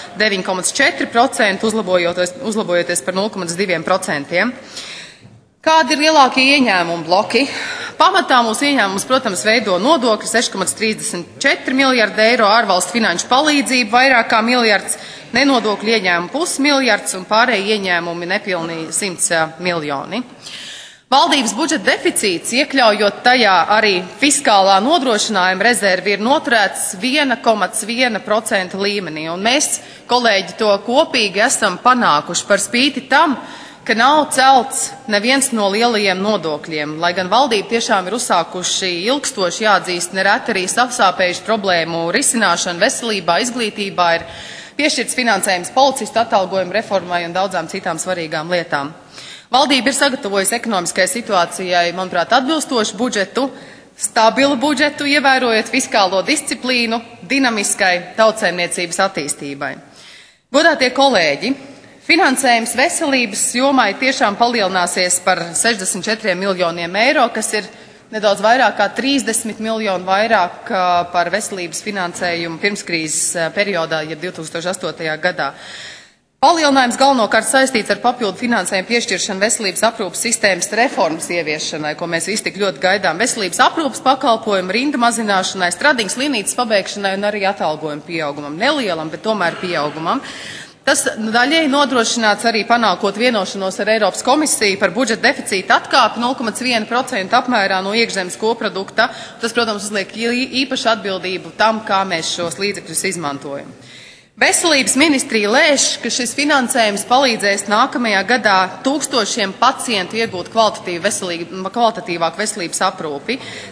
9,4%, uzlabojoties par 0,2%. Kādi ir lielākie ieņēmumu bloki? Pamatā mūsu ieņēmums, protams, veido nodokļi 6,34 miljardi eiro, ārvalstu finanšu palīdzību vairāk kā miljards, nenodokļu ieņēmumu 0,5 miljards un pārējie ieņēmumi nepilnīgi 100 miljoni. Valdības budžeta deficīts, iekļaujot tajā arī fiskālā nodrošinājuma rezervi, ir noturēts 1,1% līmenī. Un mēs, kolēģi, to kopīgi esam panākuši par spīti tam, ka nav celts neviens no lielajiem nodokļiem, lai gan valdība tiešām ir uzsākuši ilgstoši, jāatzīst, nereti arī savsāpējuši problēmu risināšanu veselībā, izglītībā, ir piešķirts finansējums policistu atalgojumu reformai un daudzām citām svarīgām lietām. Valdība ir sagatavojusi ekonomiskajai situācijai, manuprāt, atbilstošu budžetu, stabilu budžetu, ievērojot fiskālo disciplīnu, dinamiskai tautsēmniecības attīstībai. Godātie kolēģi, finansējums veselības jomai tiešām palielināsies par 64 miljoniem eiro, kas ir nedaudz vairāk kā 30 miljonu vairāk par veselības finansējumu pirmskrīzes periodā, jeb 2008. gadā. Palielinājums galvenokārt saistīts ar papildu finansējumu piešķiršanu veselības aprūpas sistēmas reformas ieviešanai, ko mēs visi tik ļoti gaidām, veselības aprūpas pakalpojumu, rindu mazināšanai, stradiņas slimnīcas pabeigšanai un arī atalgojumu pieaugumam. Nelielam, bet tomēr pieaugumam. Tas daļēji nodrošināts arī panākot vienošanos ar Eiropas komisiju par budžeta deficīta atkāpi 0,1% apmērā no iekšzemes koprodukta. Tas, protams, uzliek īpašu atbildību tam, kā mēs šos līdzekļus izmantojam. Veselības ministrija lēš, ka šis finansējums palīdzēs nākamajā gadā tūkstošiem pacientu iegūt kvalitatīvāku veselības aprūpi,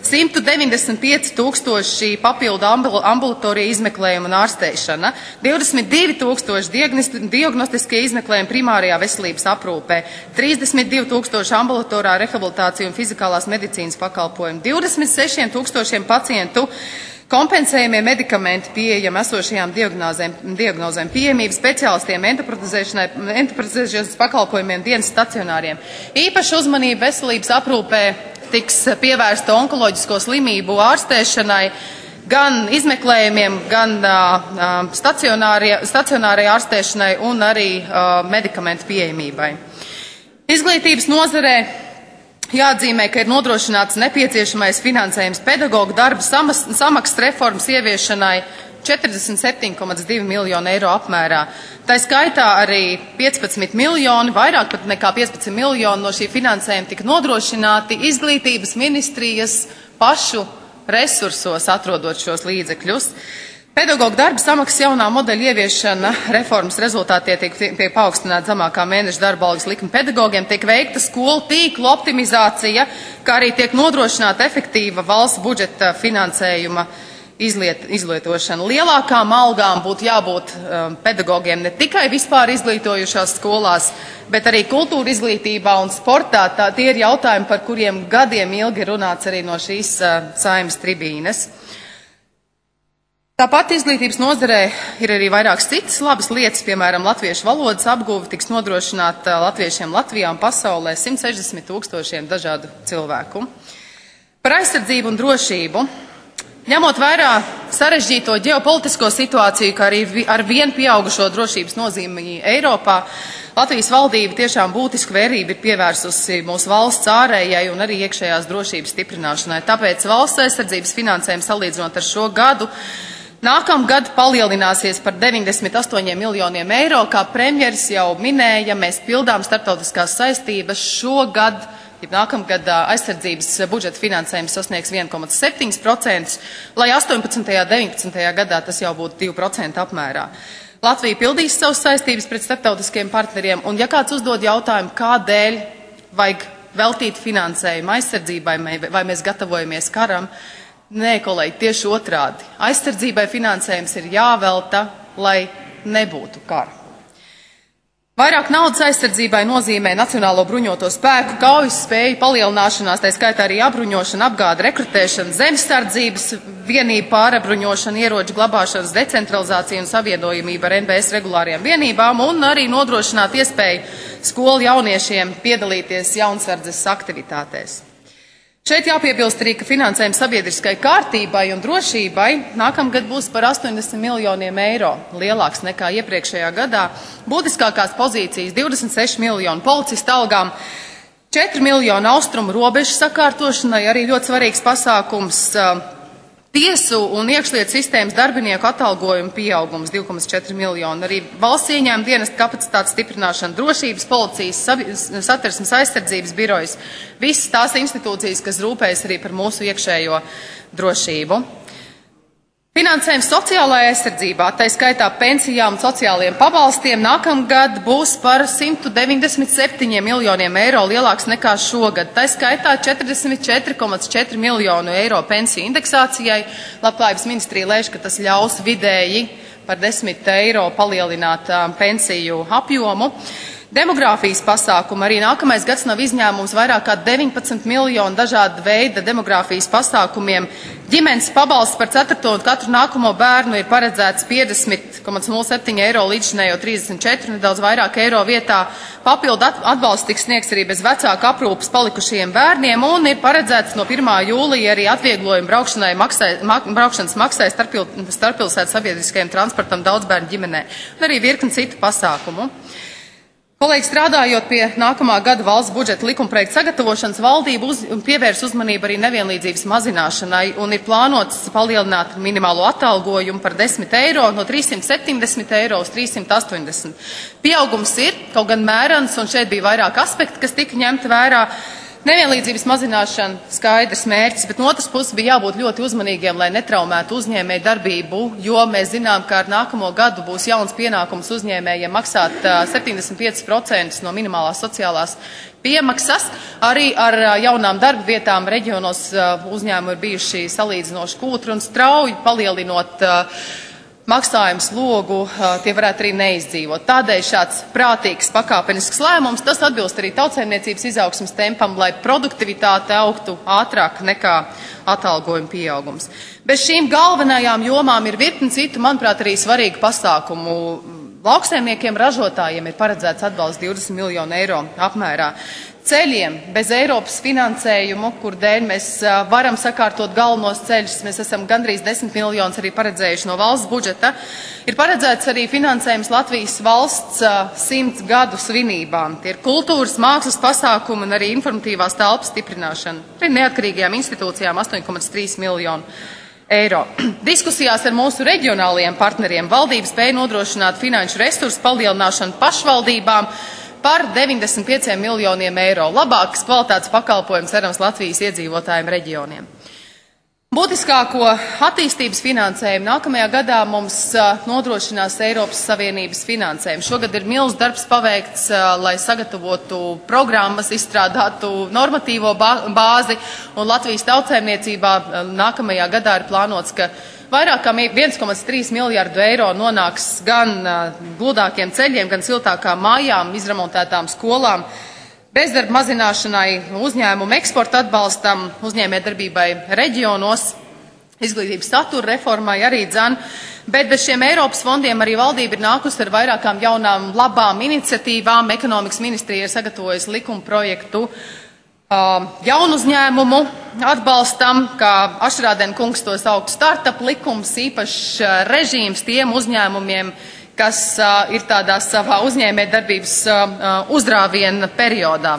195,000 papildu ambulatorija izmeklējumu un ārsteišana, 22,000 diagnostiskie izmeklējumi primārajā veselības aprūpē, 32,000 ambulatorā rehabilitācija un fizikālās medicīnas pakalpojumi, 26,000 pacientu kompensējumie medikamenti pieejami esošajām diagnozēm, pieejamību speciālistiem, endoprotezēšanas pakalpojumiem, dienas stacionāriem. Īpaša uzmanība veselības aprūpē tiks pievērsta onkoloģisko slimību ārstēšanai, gan izmeklējumiem, gan stacionārai ārstēšanai un arī medikamentu pieejamībai. Izglītības nozarē jāatzīmē, ka ir nodrošināts nepieciešamais finansējums pedagoģu darba samaksas reformas ieviešanai 47,2 miljonu eiro apmērā. Tā skaitā arī 15 miljoni, vairāk pat nekā 15 miljoni no šī finansējuma tika nodrošināti izglītības ministrijas pašu resursos, atrodot šos līdzekļus. Pedagoģu darba samaksas jaunā modeļa ieviešana reformas rezultātā tiek paaugstināta zemākā mēneša darba algas likme pedagogiem, tiek veikta skolu tīklu optimizācija, kā arī tiek nodrošināta efektīva valsts budžeta finansējuma izlietošana. Lielākām algām būtu jābūt pedagogiem ne tikai vispār izglītojušās skolās, bet arī kultūra izglītībā un sportā. Tie ir jautājumi, par kuriem gadiem ilgi runāts arī no šīs Saeimas tribīnes. Tāpat izglītības nozarē ir arī vairākas citas labas lietas, piemēram, latviešu valodas apguve tiks nodrošināta latviešiem Latvijā un pasaulē 160,000 dažādu cilvēku. Par aizsardzību un drošību. Ņemot vērā sarežģīto ģeopolitisko situāciju, kā arī ar vien pieaugušo drošības nozīmi Eiropā, Latvijas valdība tiešām būtisku vērību ir pievērsusi mūsu valsts ārējai un arī iekšējās drošības stiprināšanai. Tāpēc valsts aizsardzības finansējums salīdzinot ar šo gadu nākamgad palielināsies par 98 miljoniem eiro, kā premjeras jau minēja, mēs pildām starptautiskās saistības. Šogad, ja nākamgad aizsardzības budžeta finansējums sasniegs 1,7%, lai 18. un 19. gadā tas jau būtu 2% apmērā. Latvija pildīs savas saistības pret starptautiskiem partneriem, un ja kāds uzdod jautājumu, kādēļ vajag veltīt finansējumu aizsardzībai, vai mēs gatavojamies karam, nē, kolēģi, tieši otrādi. Aizsardzībai finansējums ir jāvelta, lai nebūtu kara. Vairāk naudas aizsardzībai nozīmē Nacionālo bruņoto spēku kaujas spēju palielināšanās, tā skaitā arī apbruņošana, apgāde, rekrutēšana, zemesardzības vienību pārapbruņošana, ieroču glabāšanas decentralizācija un savienojamība ar NBS regulārajām vienībām un arī nodrošināt iespēju skolu jauniešiem piedalīties jaunsardzes aktivitātēs. Šeit jāpiebilst arī, ka finansējums sabiedriskai kārtībai un drošībai nākamgad būs par 80 miljoniem eiro lielāks nekā iepriekšējā gadā. Būtiskākās pozīcijas 26 miljonu policistu algām, 4 miljonu austrumu robežu sakārtošanai, arī ļoti svarīgs pasākums, tiesu un iekšlietu sistēmas darbinieku atalgojumu pieaugums 2,4 miljonu, arī valsts ieņēmuma dienesta kapacitātes stiprināšana, drošības policijas, satversmes aizsardzības birojas, visas tās institūcijas, kas rūpējas arī par mūsu iekšējo drošību. Finansējums sociālajā aizsardzībā, tā skaitā pensijām un sociālajiem pabalstiem, nākamgad būs par 197 miljoniem eiro lielāks nekā šogad. Tā skaitā 44,4 miljonu eiro pensiju indeksācijai. Labklājības ministrija lēš, ka tas ļaus vidēji par 10 eiro palielināt pensiju apjomu. Demogrāfijas pasākumu arī nākamais gads nav izņēmums, vairāk kā 19 miljonu dažāda veida demogrāfijas pasākumiem. Ģimenes pabalsts par 4. un katru nākamo bērnu ir paredzēts 50,07 eiro līdzinējo 34, nedaudz vairāk eiro vietā. Papildu atbalsts tiks sniegs arī bez vecāku aprūpes palikušajiem bērniem un ir paredzēts no 1. jūlija arī atvieglojumu braukšanas maksai starppilsētu sabiedriskajam transportam daudzbērnu ģimenē un arī virkni citu pasākumu. Kolēģi, strādājot pie nākamā gada valsts budžeta likumprojekta sagatavošanas, valdība pievērs uzmanību arī nevienlīdzības mazināšanai un ir plānots palielināt minimālo atalgojumu par 10 eiro no 370 eiro uz 380. Pieaugums ir kaut gan mērens, un šeit bija vairāk aspekti, kas tika ņemti vērā. Nevienlīdzības mazināšana skaidrs mērķis, bet no otras puses bija jābūt ļoti uzmanīgiem, lai netraumētu uzņēmēju darbību, jo mēs zinām, ka ar nākamo gadu būs jauns pienākums uzņēmējiem maksāt 75% no minimālās sociālās piemaksas. Arī ar jaunām darba vietām reģionos uzņēmumi ir bijuši salīdzinoši kūtri un strauji palielinot maksājums logu, tie varētu arī neizdzīvot. Tādēļ šāds prātīgs pakāpenisks lēmums, tas atbilst arī tautsaimniecības izaugsmas tempam, lai produktivitāte augtu ātrāk nekā atalgojuma pieaugums. Bez šīm galvenajām jomām ir virkni citu, manuprāt, arī svarīgu pasākumu. Lauksaimniekiem, ražotājiem ir paredzēts atbalsts 20 miljonu eiro apmērā. Ceļiem bez Eiropas finansējumu, kur dēļ mēs varam sakārtot galvenos ceļus, mēs esam gandrīz 10 miljonus arī paredzējuši no valsts budžeta, ir paredzēts arī finansējums Latvijas valsts 100 gadu svinībām. Tie ir kultūras, mākslas pasākumi un arī informatīvās telpas stiprināšana. Arī neatkarīgajām institūcijām 8,3 miljonu eiro. Diskusijās ar mūsu reģionālajiem partneriem valdības spēja nodrošināt finanšu resursu palielināšanu pašvaldībām par 95 miljoniem eiro. Labākas kvalitātes pakalpojums cerams Latvijas iedzīvotājiem reģioniem. Būtiskāko attīstības finansējumu nākamajā gadā mums nodrošinās Eiropas Savienības finansējumu. Šogad ir milz darbs paveikts, lai sagatavotu programmas, izstrādātu normatīvo bāzi, un Latvijas tautsaimniecībā nākamajā gadā ir plānots, ka vairāk kā 1,3 miljārdu eiro nonāks gan gludākiem ceļiem, gan siltākām mājām, izremontētām skolām, bezdarba mazināšanai, uzņēmumu eksporta atbalstam, uzņēmējdarbībai reģionos, izglītības satura reformai arī dzan. Bet bez šiem Eiropas fondiem arī valdība ir nākusi ar vairākām jaunām labām iniciatīvām. Ekonomikas ministrija ir sagatavojusi likuma projektu jaunu uzņēmumu atbalstam, kā Ašrādena kungs to sauktu startup likums, īpašs režīms tiem uzņēmumiem, kas ir tādā savā uzņēmējdarbības uzrāviena periodā.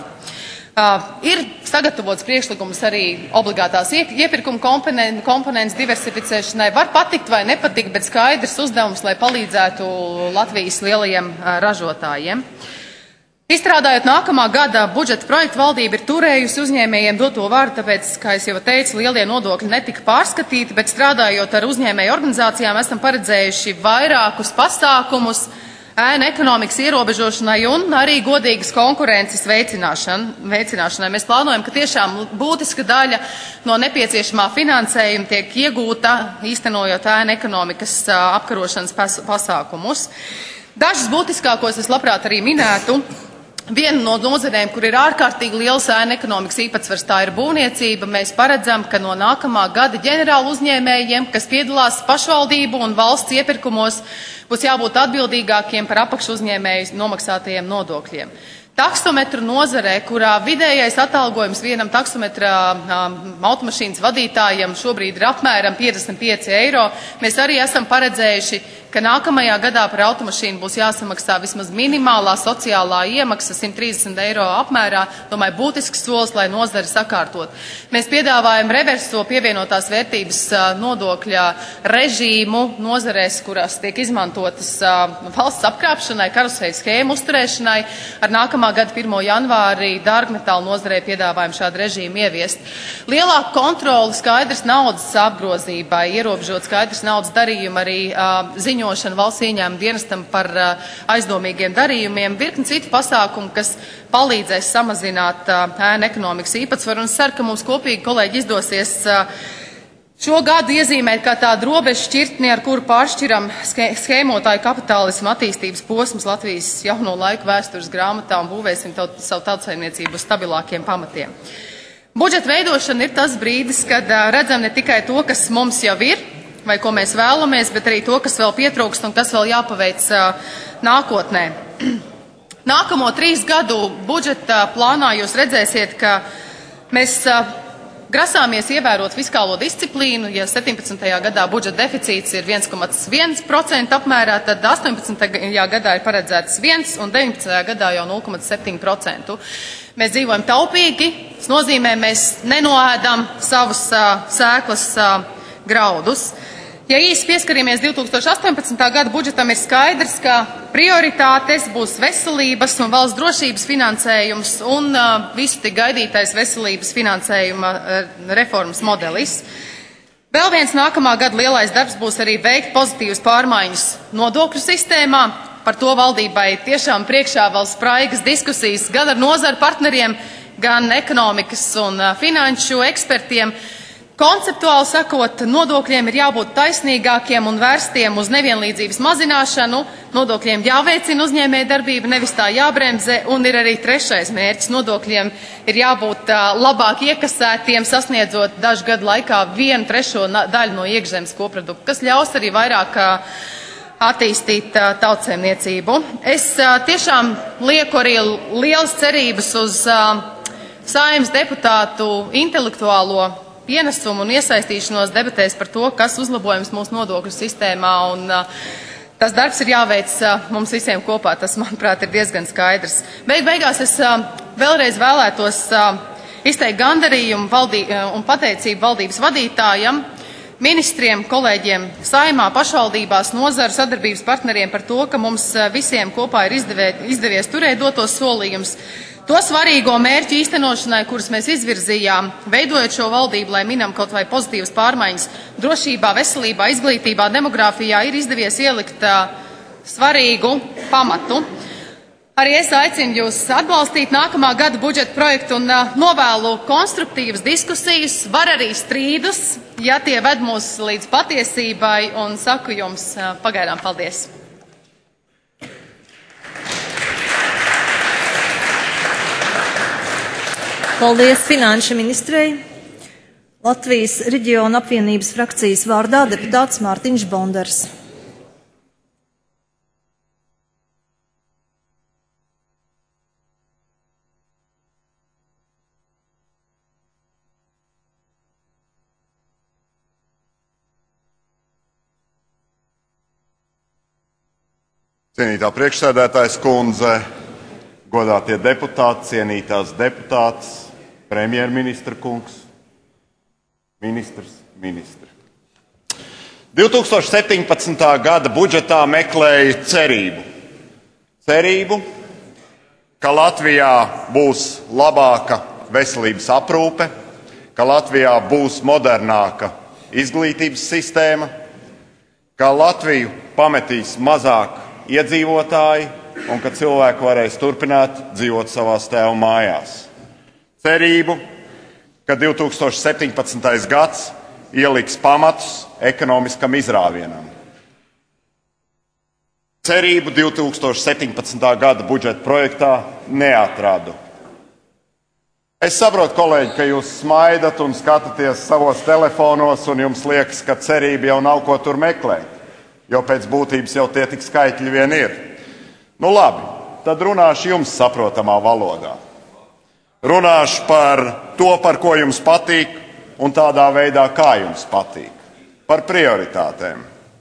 Ir sagatavots priekšlikums arī obligātās iepirkuma komponents diversificēšanai. Var patikt vai nepatikt, bet skaidrs uzdevums, lai palīdzētu Latvijas lielajiem ražotājiem. Izstrādājot nākamā gada budžeta projektu, valdība ir turējusi uzņēmējiem doto vārdu, tāpēc, kā es jau teicu, lielie nodokļi netika pārskatīti, bet strādājot ar uzņēmēju organizācijām, esam paredzējuši vairākus pasākumus ēnu ekonomikas ierobežošanai un arī godīgas konkurences veicināšanai. Mēs plānojam, ka tiešām būtiska daļa no nepieciešamā finansējuma tiek iegūta, īstenojot ēnu ekonomikas apkarošanas pasākumus. Dažus būtiskākos es labprāt arī minētu. Viena no nozarēm, kur ir ārkārtīgi liels ēnu ekonomikas īpatsvars, tā ir būvniecība. Mēs paredzam, ka no nākamā gada ģenerālu uzņēmējiem, kas piedalās pašvaldību un valsts iepirkumos, būs jābūt atbildīgākiem par apakšu uzņēmēju nomaksātajiem nodokļiem. Taksometru nozarē, kurā vidējais atalgojums vienam taksometra automašīnas vadītājam šobrīd ir apmēram 55 eiro, mēs arī esam paredzējuši, ka nākamajā gadā par automašīnu būs jāsamaksā vismaz minimālā sociālā iemaksa 130 eiro apmērā. Domāju, būtisks solis, lai nozari sakārtot. Mēs piedāvājam reverso pievienotās vērtības nodokļa režīmu nozarēs, kurās tiek izmantotas valsts apkrāpšanai, karuseļu schēmu uzturēšanai. Ar nākamā gada 1. janvārī dārgmetālu nozarē piedāvājam šādu režīmu ieviest. Lielāku kontroli skaidrs naudas apgrozībai, ierobežot skaidrs naudas darījumu arī ziņošanu valsts ieņēmuma dienestam par aizdomīgiem darījumiem, virkni citu pasākumu, kas palīdzēs samazināt ēnu ekonomikas īpatsvaru, un ceru, ka mums kopīgi, kolēģi, izdosies šo gadu iezīmēt kā tādu robežu šķirtni, ar kuru pāršķiram schēmotāju kapitālismu attīstības posmus Latvijas jauno laiku vēstures grāmatā un būvēsim savu tautsaimniecību uz stabilākiem pamatiem. Budžeta veidošana ir tas brīdis, kad redzam ne tikai to, kas mums jau ir, vai ko mēs vēlamies, bet arī to, kas vēl pietrūkst un kas vēl jāpaveic nākotnē. Nākamo 3 gadu budžeta plānā jūs redzēsiet, ka mēs grasāmies ievērot fiskālo disciplīnu. Ja 17. gadā budžeta deficīts ir 1,1% apmērā, tad 18. gadā ir paredzēts 1% un 19. gadā jau 0,7%. Mēs dzīvojam taupīgi, tas nozīmē, mēs nenoēdam savus sēklas graudus. Ja īsi pieskaramies 2018. gada budžetam, ir skaidrs, ka prioritātes būs veselības un valsts drošības finansējums un visu tik gaidītais veselības finansējuma reformas modelis. Vēl viens nākamā gada lielais darbs būs arī veikt pozitīvas pārmaiņas nodokļu sistēmā. Par to valdībai tiešām priekšā vēl spraigas diskusijas gan ar nozaru partneriem, gan ekonomikas un finanšu ekspertiem. Konceptuāli sakot, nodokļiem ir jābūt taisnīgākiem un vērstiem uz nevienlīdzības mazināšanu, nodokļiem jāveicina uzņēmēja darbība, nevis tā jābremzē, un ir arī trešais mērķis. Nodokļiem ir jābūt labāk iekasētiem, sasniedzot dažu gadu laikā 1/3 daļu no iekšzemes koprodukta, kas ļaus arī vairāk attīstīt tautsēmniecību. Es tiešām lieku arī lielas cerības uz Saeimas deputātu intelektuālo pienesumu un iesaistīšanos debatēs par to, kas uzlabojums mūsu nodokļu sistēmā, un tas darbs ir jāveic mums visiem kopā. Tas, manuprāt, ir diezgan skaidrs. Beigās es vēlreiz vēlētos izteikt gandarījumu un pateicību valdības vadītājam, ministriem, kolēģiem Saeimā, pašvaldībās, nozaru sadarbības partneriem par to, ka mums visiem kopā ir izdevies turēt dotos solījumus. To svarīgo mērķu īstenošanai, kurus mēs izvirzījām, veidojot šo valdību, lai minam kaut vai pozitīvas pārmaiņas drošībā, veselībā, izglītībā, demogrāfijā, ir izdevies ielikt svarīgu pamatu. Arī es aicinu jūs atbalstīt nākamā gada budžeta projektu un novēlu konstruktīvas diskusijas, var arī strīdus, ja tie ved mūs līdz patiesībai, un saku jums pagaidām paldies. Paldies finanšu ministrei. Latvijas reģiona apvienības frakcijas vārdā deputāts Mārtiņš Bondars. Cienītā priekšsēdētājas kundze, godātie deputāti, cienītās deputātes, premjerministra kungs, ministri. 2017. gada budžetā meklēja cerību. Cerību, ka Latvijā būs labāka veselības aprūpe, ka Latvijā būs modernāka izglītības sistēma, ka Latviju pametīs mazāk iedzīvotāji un ka cilvēki varēs turpināt dzīvot savās tēvu mājās. Cerību, ka 2017. gads ieliks pamatus ekonomiskam izrāvienam. Cerību 2017. gada budžeta projektā neatradu. Es saprotu, kolēģi, ka jūs smaidat un skatāties savos telefonos, un jums liekas, ka cerība jau nav ko tur meklēt, jo pēc būtības jau tie tik skaitļi vien ir. Nu labi, tad runāšu jums saprotamā valodā. Runāšu par to, par ko jums patīk, un tādā veidā, kā jums patīk. Par prioritātēm.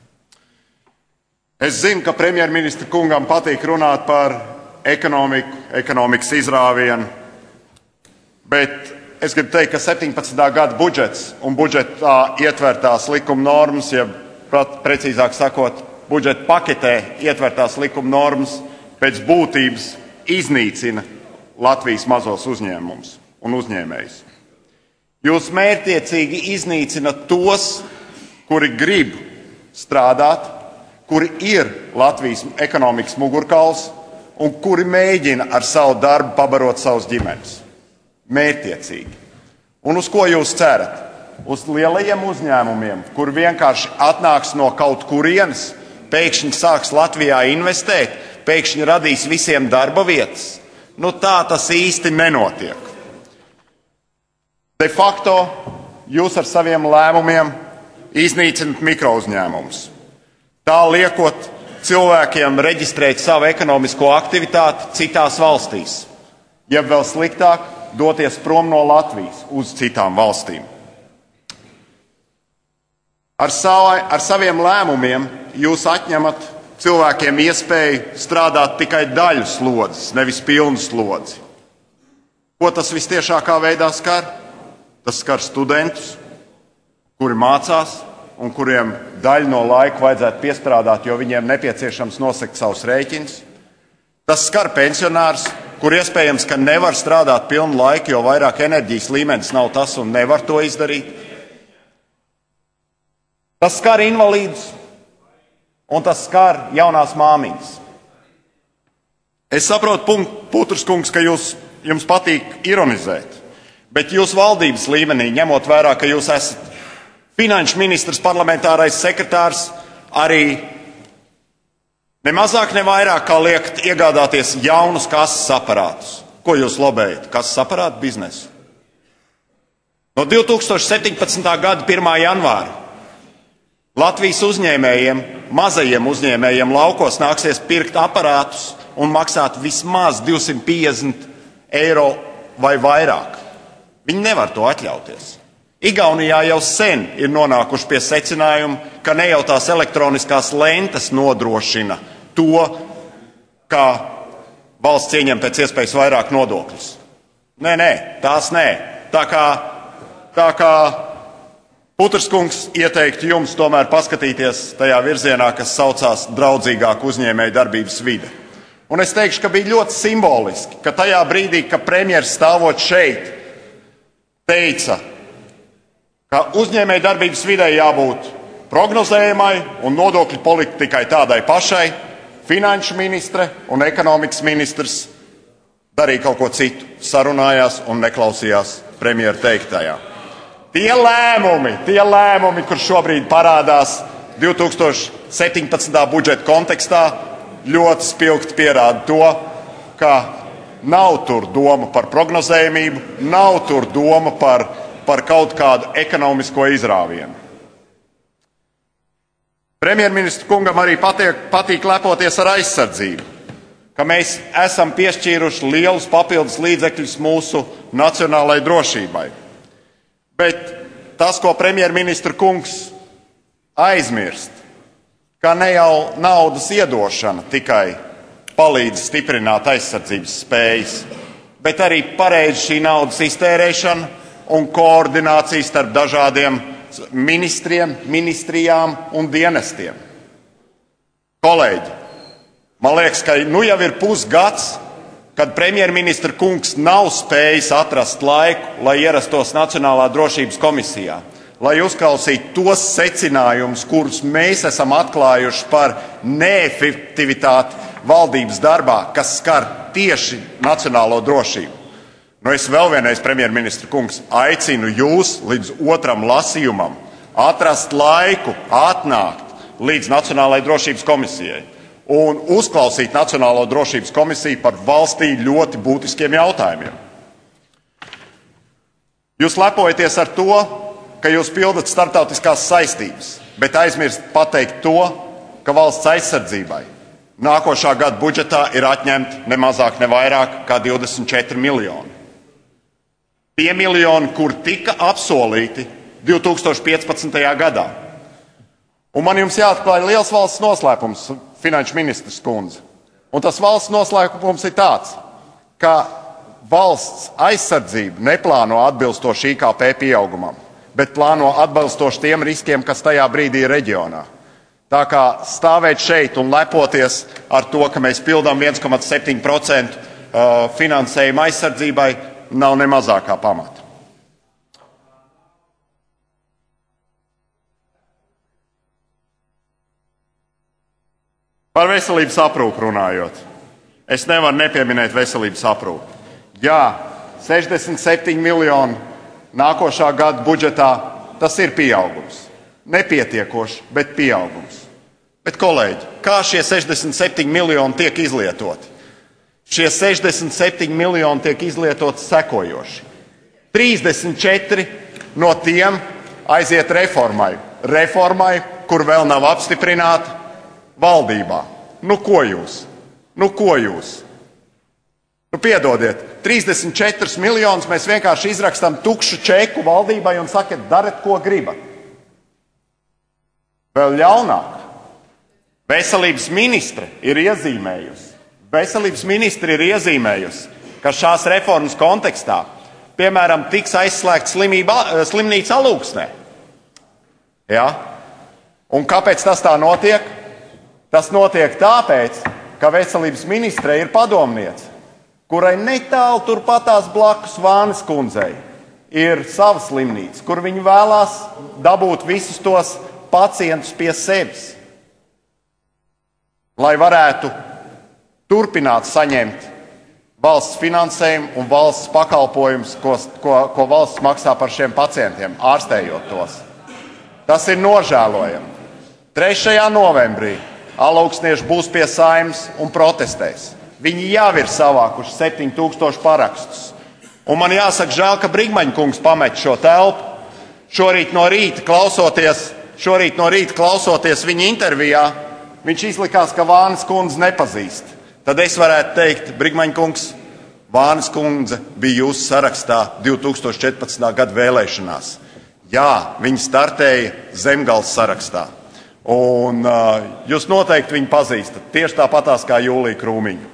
Es zinu, ka premjerministra kungam patīk runāt par ekonomiku, ekonomikas izrāvienu, bet es gribu teikt, ka 17. gada budžets un budžetā ietvertās likuma normas, ja precīzāk sakot, budžeta paketē ietvertās likuma normas pēc būtības iznīcina Latvijas mazos uzņēmumus un uzņēmējus. Jūs mērķtiecīgi iznīcinat tos, kuri grib strādāt, kuri ir Latvijas ekonomikas mugurkauls un kuri mēģina ar savu darbu pabarot savus ģimenes. Mērķtiecīgi. Un uz ko jūs cerat? Uz lielajiem uzņēmumiem, kur vienkārši atnāks no kaut kurienes, pēkšņi sāks Latvijā investēt, pēkšņi radīs visiem darba vietas. Nu tā tas īsti nenotiek. De facto jūs ar saviem lēmumiem iznīcināt mikrouzņēmumus. Tā liekot cilvēkiem reģistrēt savu ekonomisko aktivitāti citās valstīs. Jeb vēl sliktāk, doties prom no Latvijas uz citām valstīm. Ar saviem lēmumiem jūs atņemat cilvēkiem iespēju strādāt tikai daļu slodzes, nevis pilnu slodzi. Ko tas vistiešākā veidā skar? Tas skar studentus, kuri mācās, un kuriem daļu no laika vajadzētu piestrādāt, jo viņiem nepieciešams nosekt savus rēķinus. Tas skar pensionārus, kur iespējams, ka nevar strādāt pilnu laiku, jo vairāk enerģijas līmenis nav tas un nevar to izdarīt. Tas skar invalīdus, un tas skar jaunās māmiņas. Es saprotu, Putras kungs, ka jums patīk ironizēt, bet jūs valdības līmenī, ņemot vērā, ka jūs esat finanšu ministrs, parlamentārais sekretārs, arī ne mazāk, ne vairāk kā liekat iegādāties jaunus kases aparātus. Ko jūs lobējat? Kases aparātu biznesu. No 2017. gada 1. janvāra Latvijas uzņēmējiem, mazajiem uzņēmējiem laukos nāksies pirkt aparātus un maksāt vismaz 250 eiro vai vairāk. Viņi nevar to atļauties. Igaunijā jau sen ir nonākuši pie secinājuma, ka ne jau tās elektroniskās lentes nodrošina to, ka valsts ieņem pēc iespējas vairāk nodokļus. Nē, tās nē. Tā kā Putras kungs ieteiktu jums tomēr paskatīties tajā virzienā, kas saucās draudzīgāk uzņēmēju darbības vide. Un es teikšu, ka bija ļoti simboliski, ka tajā brīdī, ka premjeras stāvot šeit, teica, ka uzņēmēju darbības videi jābūt prognozējamai un nodokļu politikai tādai pašai, finanšu ministre un ekonomikas ministrs darīja kaut ko citu, sarunājās un neklausījās premjera teiktajā. Tie lēmumi, kur šobrīd parādās 2017. budžeta kontekstā, ļoti spilgti pierāda to, ka nav tur doma par prognozējumību, nav tur doma par kaut kādu ekonomisko izrāvienu. Premjerministra kungam arī patīk lepoties ar aizsardzību, ka mēs esam piešķīruši lielus papildus līdzekļus mūsu nacionālajai drošībai. Bet tas, ko premjerministra kungs aizmirst, ka ne jau naudas iedošana tikai palīdz stiprināt aizsardzības spējas, bet arī pareizi šī naudas iztērēšana un koordinācija starp dažādiem ministriem, ministrijām un dienestiem. Kolēģi, man liekas, ka jau ir pusgads, kad premjerministra kungs nav spējis atrast laiku, lai ierastos Nacionālā drošības komisijā, lai uzklausītu tos secinājumus, kurus mēs esam atklājuši par neefektivitāti valdības darbā, kas skar tieši nacionālo drošību. Es vēl vienreiz, premjerministra kungs, aicinu jūs līdz otram lasījumam atrast laiku, atnākt līdz Nacionālajai drošības komisijai un uzklausīt Nacionālo drošības komisiju par valstī ļoti būtiskiem jautājumiem. Jūs lepojaties ar to, ka jūs pildat starptautiskās saistības, bet aizmirst pateikt to, ka valsts aizsardzībai nākošā gada budžetā ir atņemti ne mazāk, ne vairāk kā 24 miljoni. Tie miljoni, kur tika apsolīti 2015. gadā. Un man jums jāatklāj liels valsts noslēpums, finanšu ministrs kundze. Un tas valsts noslēpums ir tāds, ka valsts aizsardzība neplāno atbilstoši IKP pieaugumam, bet plāno atbilstoši tiem riskiem, kas tajā brīdī ir reģionā. Tā kā stāvēt šeit un lepoties ar to, ka mēs pildām 1,7% finansējumu aizsardzībai, nav ne mazākā pamata. Par veselības aprūpu runājot. Es nevaru nepieminēt veselības aprūpu. Jā, 67 miljoni nākošā gada budžetā, tas ir pieaugums. Nepietiekoši, bet pieaugums. Bet, kolēģi, kā šie 67 miljoni tiek izlietoti? Šie 67 miljoni tiek izlietoti sekojoši. 34 no tiem aiziet reformai. Reformai, kur vēl nav apstiprināta valdībā. Ko jūs? Piedodiet, 34 miljonus mēs vienkārši izrakstam tukšu čeku valdībai un sakat, darat, ko gribat. Vēl ļaunāk. Veselības ministre ir iezīmējusi, ka šās reformas kontekstā, piemēram, tiks aizslēgta slimnīca Alūksnē. Ja? Un kāpēc tas tā notiek? Tas notiek tāpēc, ka veselības ministre ir padomniece, kurai netālu turpatās blakus Vānes kundzei ir sava slimnīca, kur viņi vēlās dabūt visus tos pacientus pie sevis, lai varētu turpināt saņemt valsts finansējumu un valsts pakalpojumus, ko valsts maksā par šiem pacientiem, ārstējot tos. Tas ir nožēlojami. 3. novembrī alaugsnieši būs pie Saeimas un protestēs. Viņi jau ir savākuši 7000 parakstus. Un man jāsaka, žēl, ka Brigmaņa kungs pamet šo telpu. Šorīt no rīta klausoties viņa intervijā, viņš izlikās, ka Vānes kundze nepazīst. Tad es varētu teikt, Brigmaņa kungs, Vānes kundze bija jūsu sarakstā 2014. gada vēlēšanās. Jā, viņa startēja Zemgales sarakstā. Un jūs noteikti viņu pazīstat, tieši tāpatās kā Jūliju Krūmiņu.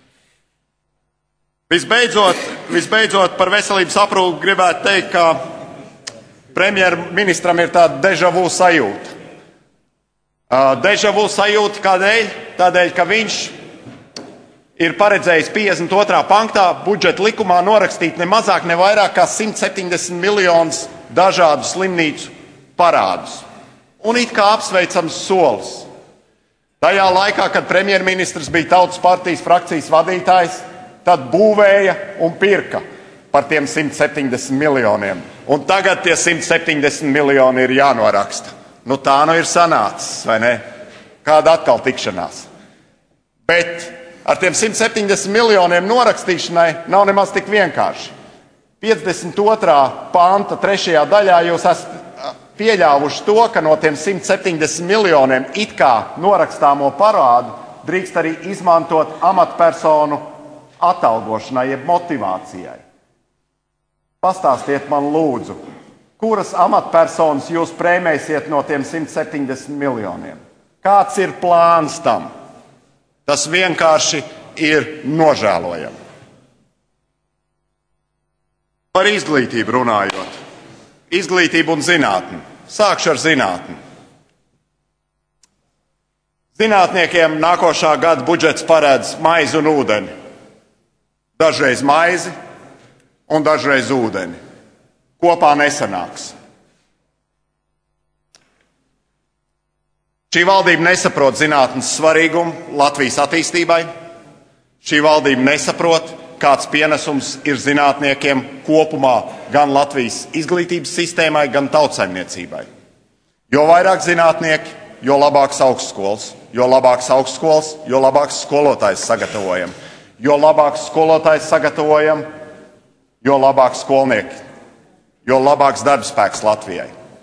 Visbeidzot par veselības aprūpi gribētu teikt, ka premjerministram ir tāda deja vu sajūta. Deja vu sajūta kādēļ? Tādēļ, ka viņš ir paredzējis 52. pantā budžeta likumā norakstīt ne mazāk, ne vairāk kā 170 miljonus dažādu slimnīcu parādus. Un it kā apsveicams solis. Tajā laikā, kad premjerministrs bija Tautas partijas frakcijas vadītājs, tad būvēja un pirka par tiem 170 miljoniem. Un tagad tie 170 miljoni ir jānoraksta. Nu tā nu ir sanācis, vai ne? Kāda atkal tikšanās. Bet ar tiem 170 miljoniem norakstīšanai nav nemaz tik vienkārši. 52. panta 3. daļā jūs esat pieļāvuši to, ka no tiem 170 miljoniem it kā norakstāmo parādu drīkst arī izmantot amatpersonu atalgošanai, jeb motivācijai. Pastāstiet man lūdzu, kuras amatpersonas jūs prēmēsiet no tiem 170 miljoniem? Kāds ir plāns tam? Tas vienkārši ir nožēlojami. Par izglītību runājot. Izglītību un zinātni. Sākšu ar zinātni. Zinātniekiem nākošā gada budžets paredz maizi un ūdeni. Dažreiz maizi un dažreiz ūdeni. Kopā nesanāks. Šī valdība nesaprot zinātnes svarīgumu Latvijas attīstībai. Šī valdība nesaprot, kāds pienesums ir zinātniekiem kopumā gan Latvijas izglītības sistēmai, gan tautsaimniecībai. Jo vairāk zinātnieki, jo labāks augstskolas. Jo labāks augstskolas, jo labāks skolotājs sagatavojam. Jo labāks skolotājs sagatavojam, jo labāks skolnieki. Jo labāks darbspēks Latvijai.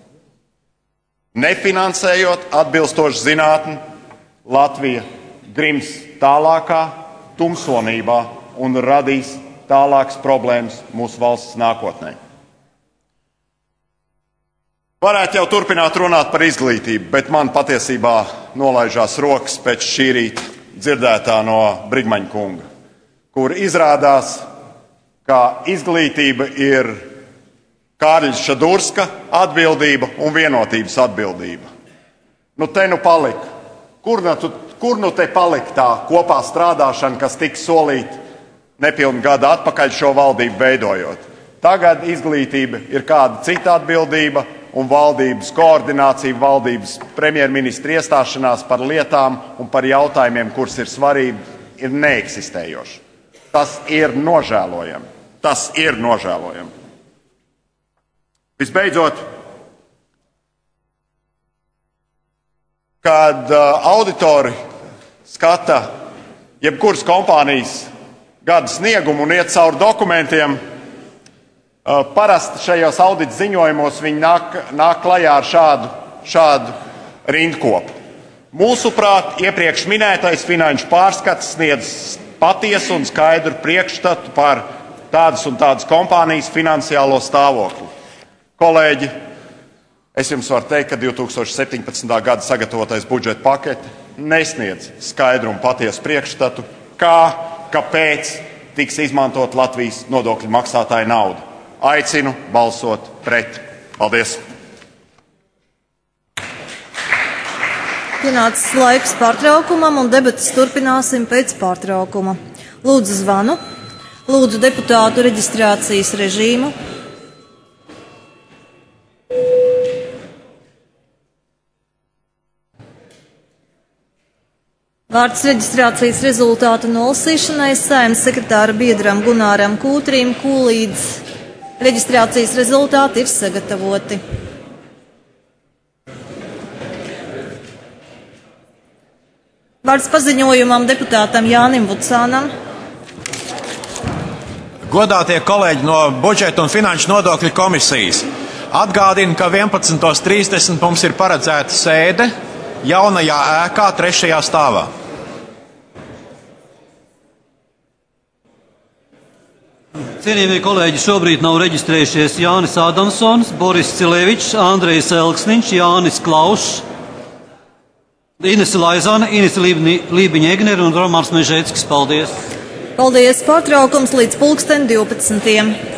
Nefinansējot atbilstoši zinātni, Latvija grims tālākā tumsonībā un radīs tālākas problēmas mūsu valsts nākotnē. Varētu jau turpināt runāt par izglītību, bet man patiesībā nolaižās rokas pēc šī rīta dzirdētā no Brigmaņa kunga, kur izrādās, ka izglītība ir Kārļa Šadurska atbildība un Vienotības atbildība. Nu te nu palika. Kur nu te palika tā kopā strādāšana, kas tika solīta nepilnu gadu atpakaļ šo valdību veidojot? Tagad izglītība ir kāda cita atbildība un valdības koordinācija, valdības premjerministra iestāšanās par lietām un par jautājumiem, kuras ir svarīgi, ir neeksistējoši. Tas ir nožēlojami. Tas ir nožēlojami. Visbeidzot, kad auditori skata jebkuras kompānijas gada sniegumu un iet cauri dokumentiem, parasti šajos audita ziņojumos viņi nāk klajā ar šādu rindkopu. Mūsuprāt, iepriekš minētais finanšu pārskats sniedz patiesu un skaidru priekšstatu par tādas un tādas kompānijas finansiālo stāvokli. Kolēģi, es jums varu teikt, ka 2017. gada sagatavotais budžeta pakete nesniedz skaidru un patiesu priekšstatu, kāpēc tiks izmantot Latvijas nodokļu maksātāja nauda. Aicinu balsot pret. Paldies! Pienācis laiks pārtraukumam, un debatas turpināsim pēc pārtraukuma. Lūdzu zvanu, lūdzu deputātu reģistrācijas režīmu. Vārds reģistrācijas rezultātu nolasīšanai Saeimas sekretāra biedram Gunāram Kūtrim, kūlīdz reģistrācijas rezultāti ir sagatavoti. Vārds paziņojumam deputātam Jānim Vucānam. Godātie kolēģi no Budžeta un finanšu nodokļu komisijas, atgādinu, ka 11:30 mums ir paredzēta sēde jaunajā ēkā 3. stāvā. Cienījamie kolēģi, šobrīd nav reģistrējušies Jānis Ādamsons, Boris Cilevičs, Andrejs Elksniņš, Jānis Klauss, Inese Laizāne, Inese Lībiņa-Egner un Romāns Mežēckis. Paldies! Paldies! Pārtraukums līdz 12:12.